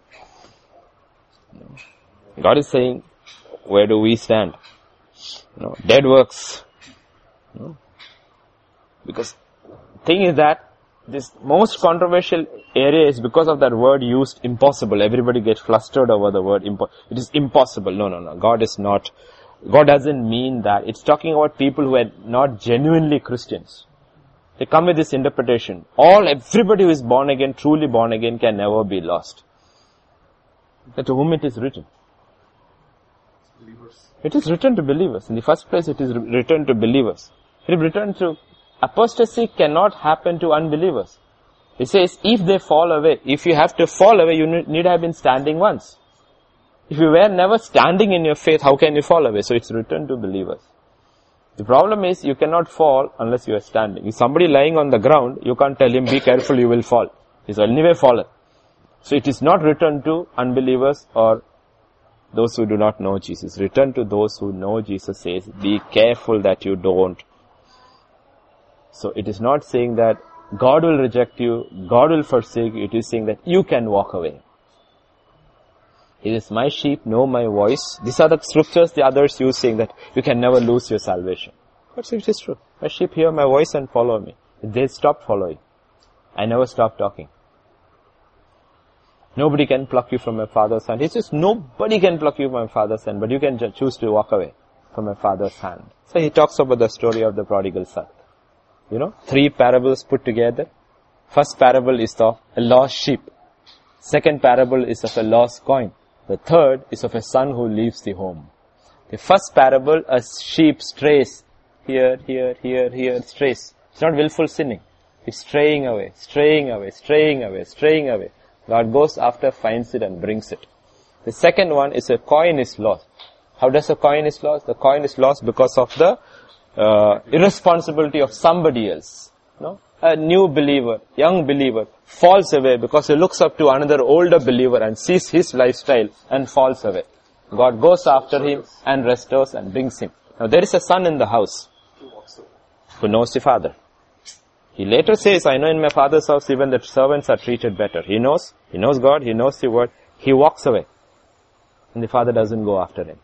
Speaker 1: God is saying, where do we stand? You know, dead works. You know, because thing is that this most controversial area is because of that word used, impossible. Everybody gets flustered over the word impo- it is impossible. No, no, no. God is not, God doesn't mean that. It's talking about people who are not genuinely Christians. They come with this interpretation. All, everybody who is born again, truly born again, can never be lost. That to whom it is written?
Speaker 2: Believers.
Speaker 1: It is written to believers. In the first place, it is written to believers. It is written to apostasy cannot happen to unbelievers. It says, if they fall away, if you have to fall away, you need to have been standing once. If you were never standing in your faith, how can you fall away? So it's written to believers. The problem is, you cannot fall unless you are standing. If somebody lying on the ground, you can't tell him, be careful, you will fall. He's anyway fallen. So it is not written to unbelievers or those who do not know Jesus. Written to those who know Jesus says, be careful that you don't. So it is not saying that God will reject you, God will forsake you. It is saying that you can walk away. It is my sheep know my voice. These are the scriptures the others use saying that you can never lose your salvation. But it is true. My sheep hear my voice and follow me. They stop following. I never stop talking. Nobody can pluck you from my father's hand. He says nobody can pluck you from my father's hand, but you can choose to walk away from my father's hand. So he talks about the story of the prodigal son. You know, three parables put together. First parable is of a lost sheep. Second parable is of a lost coin. The third is of a son who leaves the home. The first parable, a sheep strays here, here, here, here, strays. It's not willful sinning. He's straying away, straying away, straying away, straying away. God goes after, finds it and brings it. The second one is a coin is lost. How does a coin is lost? The coin is lost because of the uh, irresponsibility of somebody else. No? A new believer, young believer, falls away because he looks up to another older believer and sees his lifestyle and falls away. God goes after him and restores and brings him. Now there is a son in the house who knows the father. He later says, I know in my father's house even the servants are treated better. He knows, he knows God, he knows the word. He walks away. And the father doesn't go after him.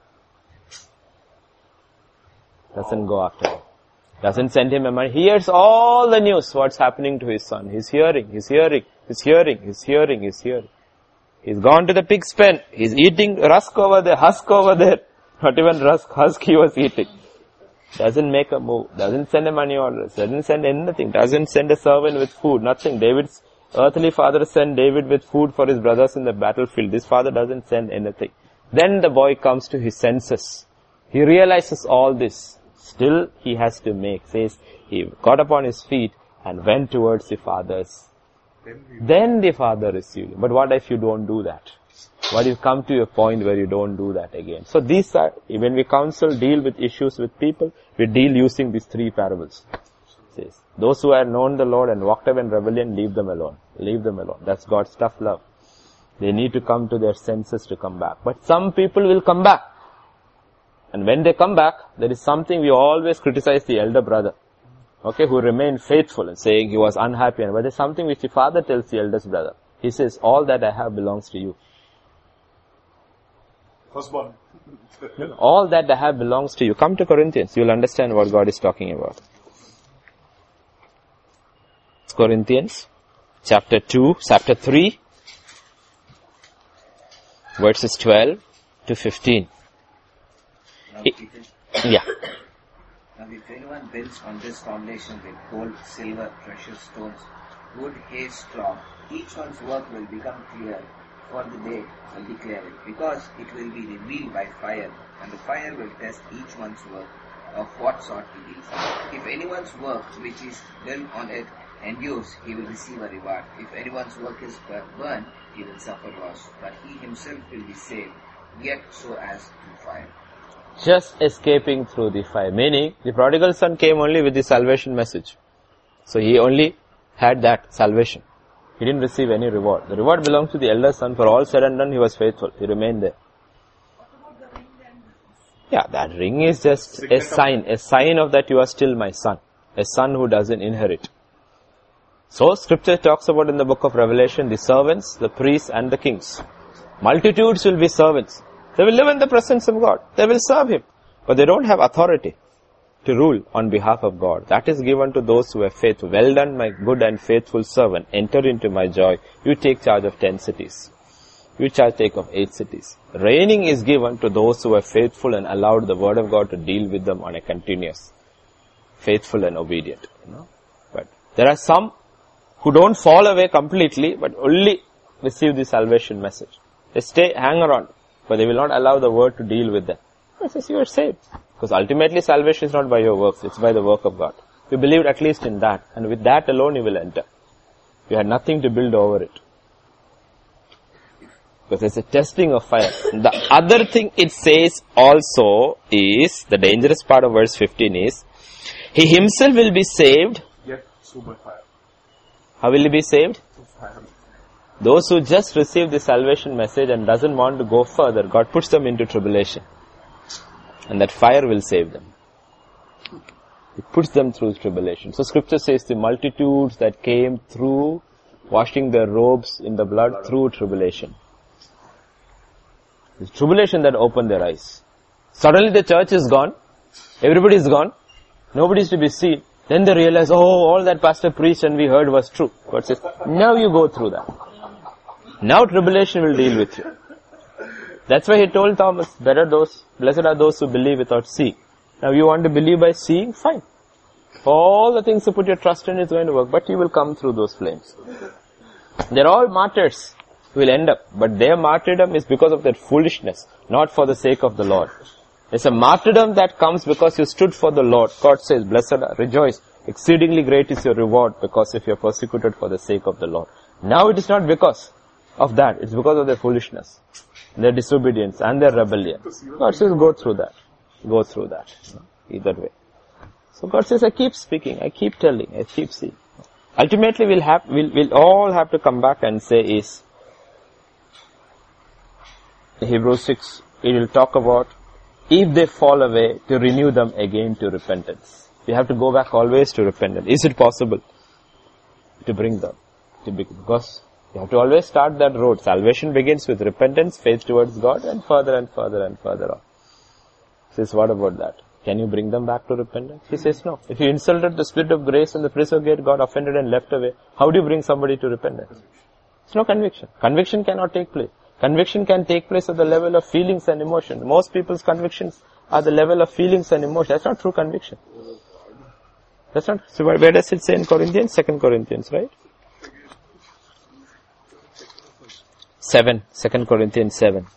Speaker 1: Doesn't go after him. Doesn't send him a money. He hears all the news, what's happening to his son. He's hearing, he's hearing, he's hearing, he's hearing, he's hearing. He's gone to the pig's pen. He's eating rusk over there, husk over there. Not even rusk, husk he was eating. Doesn't make a move. Doesn't send a money order. Doesn't send anything. Doesn't send a servant with food. Nothing. David's earthly father sent David with food for his brothers in the battlefield. This father doesn't send anything. Then the boy comes to his senses. He realizes all this. Still he has to make. Says, he got upon his feet and went towards the father's. Then the father received him. But what if you don't do that? What if you come to a point where you don't do that again? So these are, when we counsel, deal with issues with people, we deal using these three parables. It says, those who have known the Lord and walked away in rebellion, leave them alone. Leave them alone. That's God's tough love. They need to come to their senses to come back. But some people will come back. And when they come back, there is something we always criticize the elder brother. Okay, who remained faithful and saying he was unhappy. But there's something which the father tells the eldest brother. He says, all that I have belongs to you.
Speaker 2: Firstborn.
Speaker 1: All that I have belongs to you. Come to Corinthians. You'll understand what God is talking about. Corinthians chapter two, chapter three, verses twelve to fifteen.
Speaker 5: Now,
Speaker 1: It,
Speaker 5: if,
Speaker 1: yeah.
Speaker 5: now if anyone builds on this foundation with gold, silver, precious stones, wood, hay, straw, each one's work will become clear, for the day will declare it, because it will be revealed by fire, and the fire will test each one's work of what sort it is. If anyone's work which is done on it endures, he will receive a reward. If anyone's work is burned, he will suffer loss, but he himself will be saved, yet so as through fire.
Speaker 1: Just escaping through the fire. Meaning, the prodigal son came only with the salvation message. So he only had that salvation. He didn't receive any reward. The reward belongs to the elder son. For all said and done, he was faithful. He remained there. Yeah, that ring is just a sign. A sign of that you are still my son. A son who doesn't inherit. So, scripture talks about in the book of Revelation, the servants, the priests and the kings. Multitudes will be servants. They will live in the presence of God. They will serve Him. But they don't have authority to rule on behalf of God. That is given to those who have faith. Well done, my good and faithful servant. Enter into my joy. You take charge of ten cities. You shall take of eight cities. Reigning is given to those who are faithful and allowed the word of God to deal with them on a continuous, faithful and obedient. You know? But there are some who don't fall away completely, but only receive the salvation message. They stay, hang around, but they will not allow the word to deal with them. It says you are saved. Because ultimately salvation is not by your works, it's by the work of God. You believed at least in that, and with that alone you will enter. You had nothing to build over it. Because there's a testing of fire. The other thing it says also is, the dangerous part of verse fifteen is, he himself will be saved.
Speaker 2: Yet, so by fire.
Speaker 1: How will he be saved?
Speaker 2: Fire.
Speaker 1: Those who just receive the salvation message and doesn't want to go further, God puts them into tribulation. And that fire will save them. It puts them through tribulation. So scripture says the multitudes that came through washing their robes in the blood through tribulation. It's tribulation that opened their eyes. Suddenly the church is gone. Everybody is gone. Nobody is to be seen. Then they realize, oh, all that pastor preached and we heard was true. God says, now you go through that. Now tribulation will deal with you. That's why he told Thomas, better those, blessed are those who believe without seeing. Now you want to believe by seeing? Fine. All the things you put your trust in is going to work, but you will come through those flames. They're all martyrs who will end up, but their martyrdom is because of their foolishness, not for the sake of the Lord. It's a martyrdom that comes because you stood for the Lord. God says, blessed are, rejoice. Exceedingly great is your reward because if you are persecuted for the sake of the Lord. Now it is not because of that. It's because of their foolishness, their disobedience and their rebellion. God says, go through that. Go through that. Either way. So God says, I keep speaking, I keep telling, I keep seeing. Ultimately, we'll have, we'll, we'll all have to come back and say is, Hebrews six, it will talk about, if they fall away, to renew them again to repentance. We have to go back always to repentance. Is it possible to bring them? To be, because you have to always start that road. Salvation begins with repentance, faith towards God, and further and further and further on. He says, what about that? Can you bring them back to repentance? He says, no. If you insulted the Spirit of grace and the Prince of Gate got offended and left away, how do you bring somebody to repentance? It's no conviction. Conviction cannot take place. Conviction can take place at the level of feelings and emotions. Most people's convictions are the level of feelings and emotions. That's not true conviction. That's not, so where does it say in Corinthians? Second Corinthians, right? Seven. Second Corinthians seven.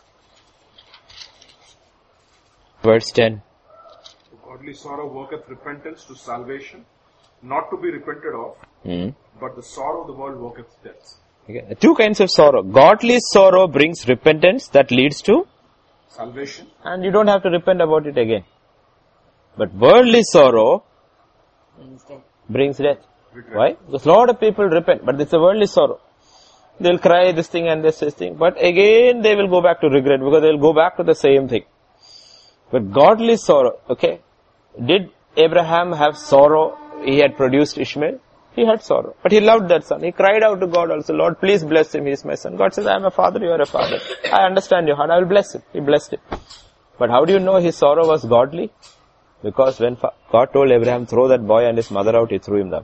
Speaker 1: Verse ten.
Speaker 2: Godly sorrow worketh repentance to salvation, not to be repented of,
Speaker 1: Mm.
Speaker 2: but the sorrow of the world worketh death.
Speaker 1: Okay. Two kinds of sorrow. Godly sorrow brings repentance that leads to,
Speaker 2: Salvation.
Speaker 1: and you don't have to repent about it again. But worldly sorrow
Speaker 3: Instead.
Speaker 1: brings death. Why? Because a lot of people repent, but it's a worldly sorrow. They'll cry this thing and this, this thing, but again they will go back to regret because they'll go back to the same thing. But godly sorrow, okay. Did Abraham have sorrow? He had produced Ishmael. He had sorrow. But he loved that son. He cried out to God also, Lord, please bless him. He is my son. God says, I am a father, you are a father. I understand your heart. I will bless him. He blessed him. But how do you know his sorrow was godly? Because when God told Abraham, throw that boy and his mother out, he threw him down.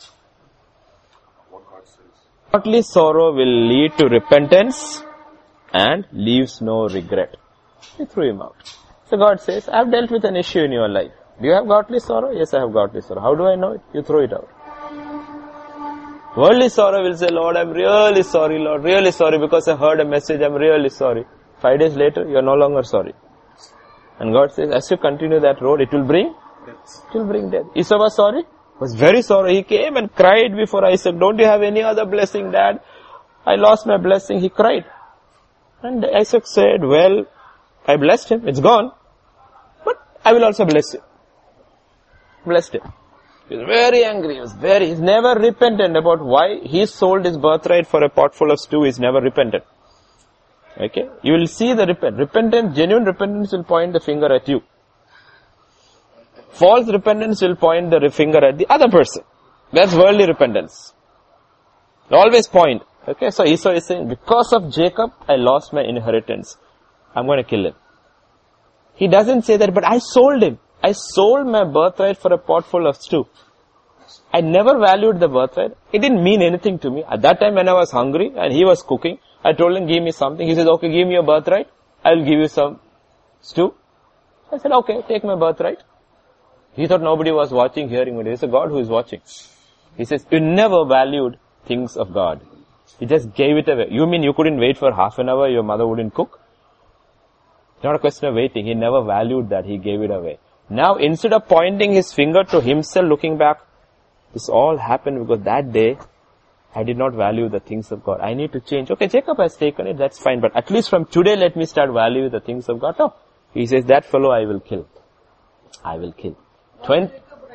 Speaker 2: What God says.
Speaker 1: Godly sorrow will lead to repentance and leaves no regret. He threw him out. So God says, I have dealt with an issue in your life. Do you have godly sorrow? Yes, I have godly sorrow. How do I know it? You throw it out. Worldly sorrow will say, Lord, I'm really sorry, Lord, really sorry because I heard a message, I'm really sorry. Five days later, you are no longer sorry. And God says, as you continue that road, it will bring death. It will bring death. Esau was sorry? Was very sorry. He came and cried before Isaac, don't you have any other blessing, Dad? I lost my blessing. He cried. And Isaac said, well, I blessed him. It's gone. But I will also bless you. Blessed him. He was very angry. He was very, he's never repentant about why he sold his birthright for a pot full of stew. He's never repented. Okay? You will see the repent. Repentance, genuine repentance will point the finger at you. False repentance will point the finger at the other person. That's worldly repentance. They always point. Okay? So Esau is saying, because of Jacob, I lost my inheritance. I'm going to kill him. He doesn't say that, but I sold him. I sold my birthright for a pot full of stew. I never valued the birthright. It didn't mean anything to me. At that time when I was hungry and he was cooking, I told him, give me something. He says, okay, give me your birthright. I will give you some stew. I said, okay, take my birthright. He thought nobody was watching, hearing me. It's a God who is watching. He says, you never valued things of God. He just gave it away. You mean you couldn't wait for half an hour, your mother wouldn't cook? It's not a question of waiting. He never valued that. He gave it away. Now, instead of pointing his finger to himself, looking back, this all happened because that day, I did not value the things of God. I need to change. Okay, Jacob has taken it, that's fine. But at least from today, let me start valuing the things of God. No. He says, that fellow I will kill. I will kill. twenty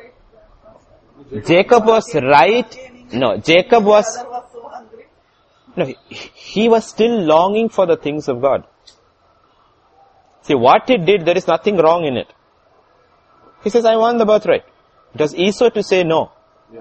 Speaker 1: Jacob was right. No, Jacob was, no, he, he was still longing for the things of God. See, what he did, there is nothing wrong in it. He says, I want the birthright. It was Esau to say no.
Speaker 2: Yeah.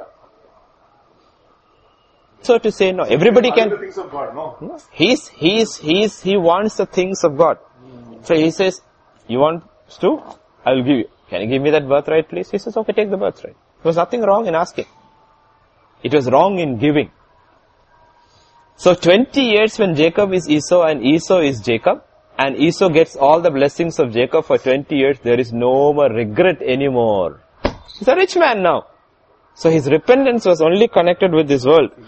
Speaker 1: So to say no. Everybody can.
Speaker 2: The things of God, no.
Speaker 1: No. He's, he's, he's, he wants the things of God. Mm. So he says, you want stew? I will give you. Can you give me that birthright, please? He says, okay, take the birthright. There was nothing wrong in asking. It was wrong in giving. So twenty years when Jacob is Esau and Esau is Jacob, and Esau gets all the blessings of Jacob for twenty years, there is no more regret anymore. He's a rich man now. So his repentance was only connected with this world.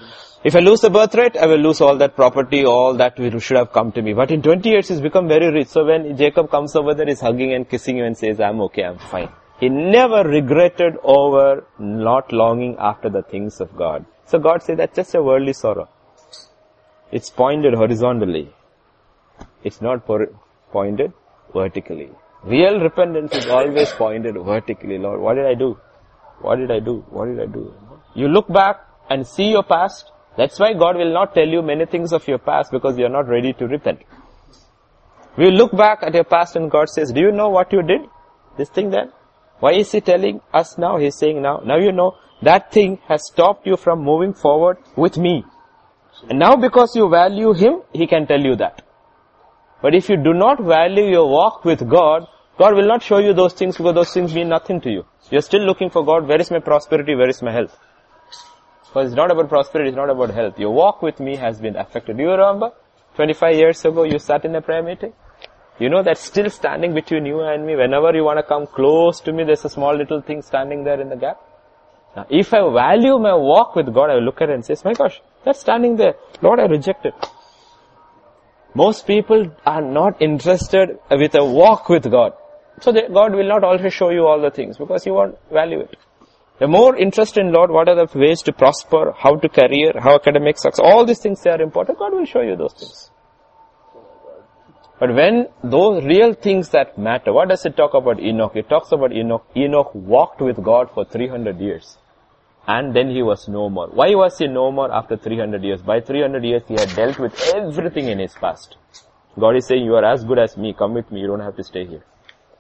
Speaker 1: If I lose the birthright, I will lose all that property, all that will, should have come to me. But in twenty years, he's become very rich. So when Jacob comes over there, he's hugging and kissing you and says, I'm okay, I'm fine. He never regretted over not longing after the things of God. So God said that's just a worldly sorrow. It's pointed horizontally. It's not por- pointed vertically. Real repentance is always pointed vertically. Lord, what did I do? What did I do? What did I do? You look back and see your past. That's why God will not tell you many things of your past, because you are not ready to repent. We look back at your past and God says, do you know what you did? This thing then? Why is He telling us now? He's saying now, now you know that thing has stopped you from moving forward with me. And now because you value Him, He can tell you that. But if you do not value your walk with God, God will not show you those things, because those things mean nothing to you. You're still looking for God. Where is my prosperity? Where is my health? Because it's not about prosperity, it's not about health. Your walk with me has been affected. Do you remember? twenty-five years ago, you sat in a prayer meeting. You know that's still standing between you and me. Whenever you want to come close to me, there's a small little thing standing there in the gap. Now, if I value my walk with God, I will look at it and say, my gosh, that's standing there. Lord, I reject it. Most people are not interested with a walk with God. So they, God will not always show you all the things, because you won't value it. The more interest in Lord, what are the ways to prosper, how to career, how academic success, all these things they are important, God will show you those things. But when those real things that matter, what does it talk about Enoch? It talks about Enoch. Enoch walked with God for three hundred years. And then he was no more. Why was he no more after three hundred years? By three hundred years, he had dealt with everything in his past. God is saying, you are as good as me. Come with me. You don't have to stay here.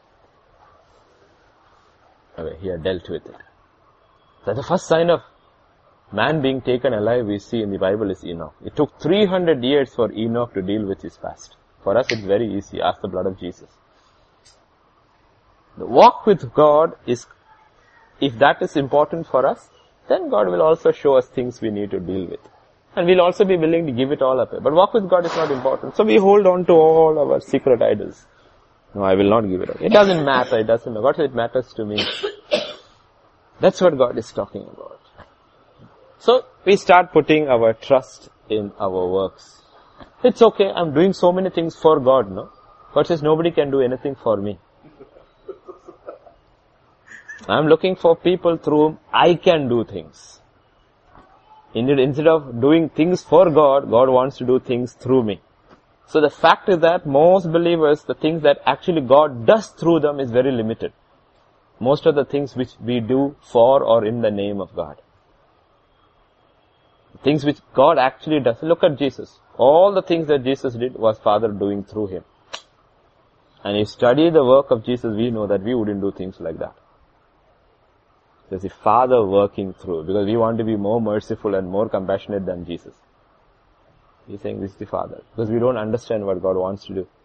Speaker 1: Okay, he had dealt with it. So the first sign of man being taken alive we see in the Bible is Enoch. It took three hundred years for Enoch to deal with his past. For us, it's very easy. Ask the blood of Jesus. The walk with God is, if that is important for us, then God will also show us things we need to deal with. And we'll also be willing to give it all up. But walk with God is not important. So we hold on to all our secret idols. No, I will not give it up. It doesn't matter. It doesn't matter. God said it matters to me. That's what God is talking about. So we start putting our trust in our works. It's okay, I'm doing so many things for God, no? God says nobody can do anything for me. I'm looking for people through whom I can do things. Indeed, instead of doing things for God, God wants to do things through me. So the fact is that most believers, the things that actually God does through them is very limited. Most of the things which we do for or in the name of God. Things which God actually does. Look at Jesus. All the things that Jesus did was Father doing through Him. And if you study the work of Jesus, we know that we wouldn't do things like that. There's the Father working through, because we want to be more merciful and more compassionate than Jesus. He's saying this is the Father. Because we don't understand what God wants to do.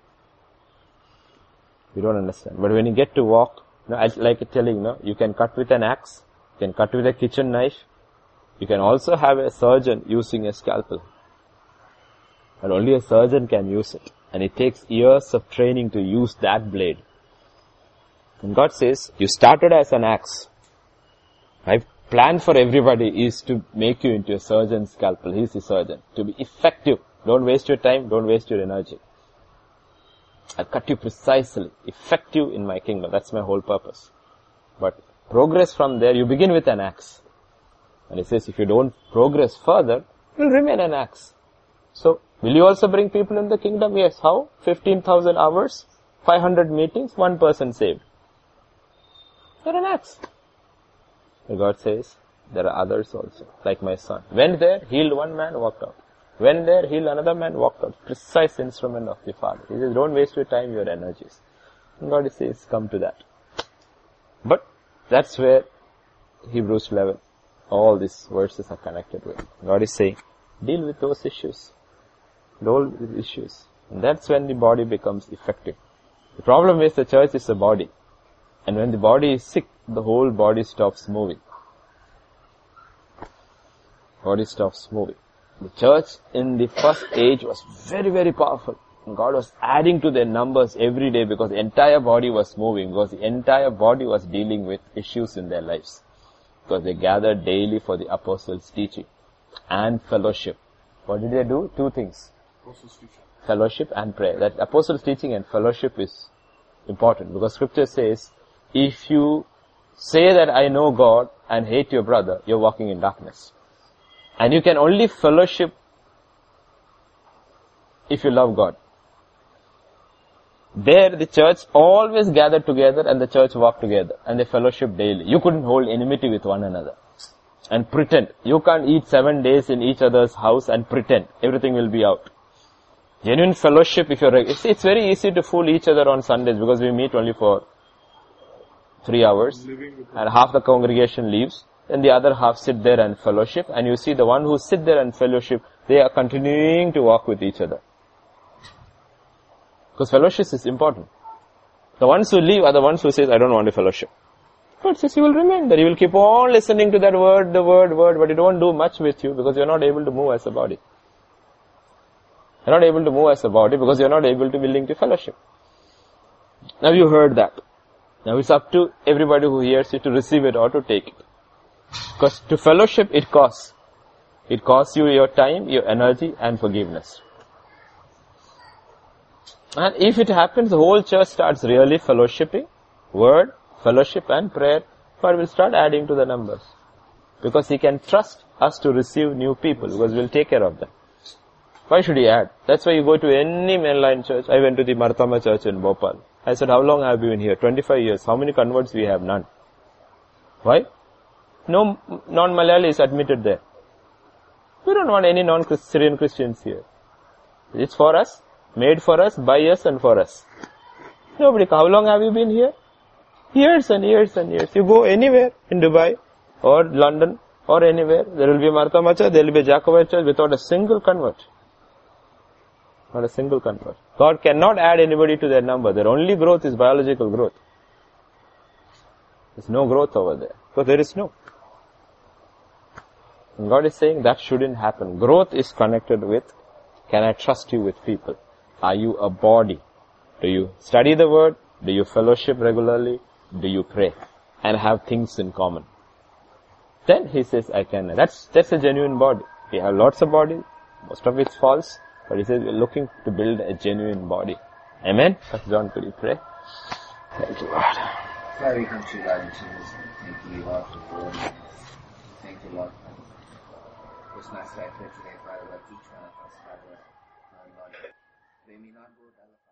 Speaker 1: We don't understand. But when you get to walk, you know, like telling, you know, you can cut with an axe, you can cut with a kitchen knife, you can also have a surgeon using a scalpel. But only a surgeon can use it. And it takes years of training to use that blade. And God says, you started as an axe. My plan for everybody is to make you into a surgeon's scalpel. He's the surgeon. To be effective. Don't waste your time. Don't waste your energy. I'll cut you precisely. Effective in my kingdom. That's my whole purpose. But progress from there, you begin with an axe. And He says, if you don't progress further, you'll remain an axe. So, will you also bring people in the kingdom? Yes. How? fifteen thousand hours, five hundred meetings, one person saved. You're an axe. And God says, there are others also, like my son. Went there, healed one man, walked out. Went there, healed another man, walked out. Precise instrument of the Father. He says, don't waste your time, your energies. And God says, come to that. But that's where Hebrews eleven, all these verses are connected with. God is saying, deal with those issues. Deal with issues. And that's when the body becomes effective. The problem is the church is a body. And when the body is sick, the whole body stops moving. Body stops moving. The church in the first age was very, very powerful. And God was adding to their numbers every day because the entire body was moving, because the entire body was dealing with issues in their lives. Because they gathered daily for the apostles' teaching. and fellowship. What did they do? Two things.
Speaker 2: Apostles' teaching.
Speaker 1: Fellowship and prayer. That apostles' teaching and fellowship is important because scripture says, if you say that I know God and hate your brother, you're walking in darkness. And you can only fellowship if you love God. There the church always gathered together and the church walked together and they fellowship daily. You couldn't hold enmity with one another and pretend. You can't eat seven days in each other's house and pretend everything will be out. Genuine fellowship, if you're, it's, it's very easy to fool each other on Sundays because we meet only for three hours and half the congregation leaves. Then the other half sit there and fellowship, and you see the one who sit there and fellowship, they are continuing to walk with each other. Because fellowship is important. The ones who leave are the ones who say, I don't want to fellowship. God says you will remain there. You will keep on listening to that word, the word, word, but it won't do much with you because you're not able to move as a body. You're not able to move as a body because you're not able to willing to fellowship. Now you heard that. Now it's up to everybody who hears it to receive it or to take it. Because to fellowship it costs. It costs you your time, your energy and forgiveness. And if it happens, the whole church starts really fellowshipping, word, fellowship and prayer, God will start adding to the numbers. Because He can trust us to receive new people because we'll take care of them. Why should He add? That's why you go to any mainline church. I went to the Marthama church in Bhopal. I said, how long have you been here? twenty-five years. How many converts we have? None. Why? No non-Malayalis admitted there. We don't want any non-Syrian Christians here. It's for us, made for us, by us and for us. Nobody. How long have you been here? Years and years and years. You go anywhere in Dubai or London or anywhere, there will be a Marthama church, there will be a Jacobite church without a single convert. Not a single convert. God cannot add anybody to their number. Their only growth is biological growth. There's no growth over there. Because there is no. And God is saying that shouldn't happen. Growth is connected with, can I trust you with people? Are you a body? Do you study the word? Do you fellowship regularly? Do you pray? And have things in common? Then He says, I can. That's, that's a genuine body. We have lots of bodies. Most of it's false. But He says we're looking to build a genuine body. Amen? Pastor John, could you pray? Thank you, Lord.
Speaker 5: Father, we come to you, Lord, in Jesus' name. Thank you, Lord, for the word. Thank you, Lord, for this nice life here today, Father, that each one of us, Father, Lord, they may not go to other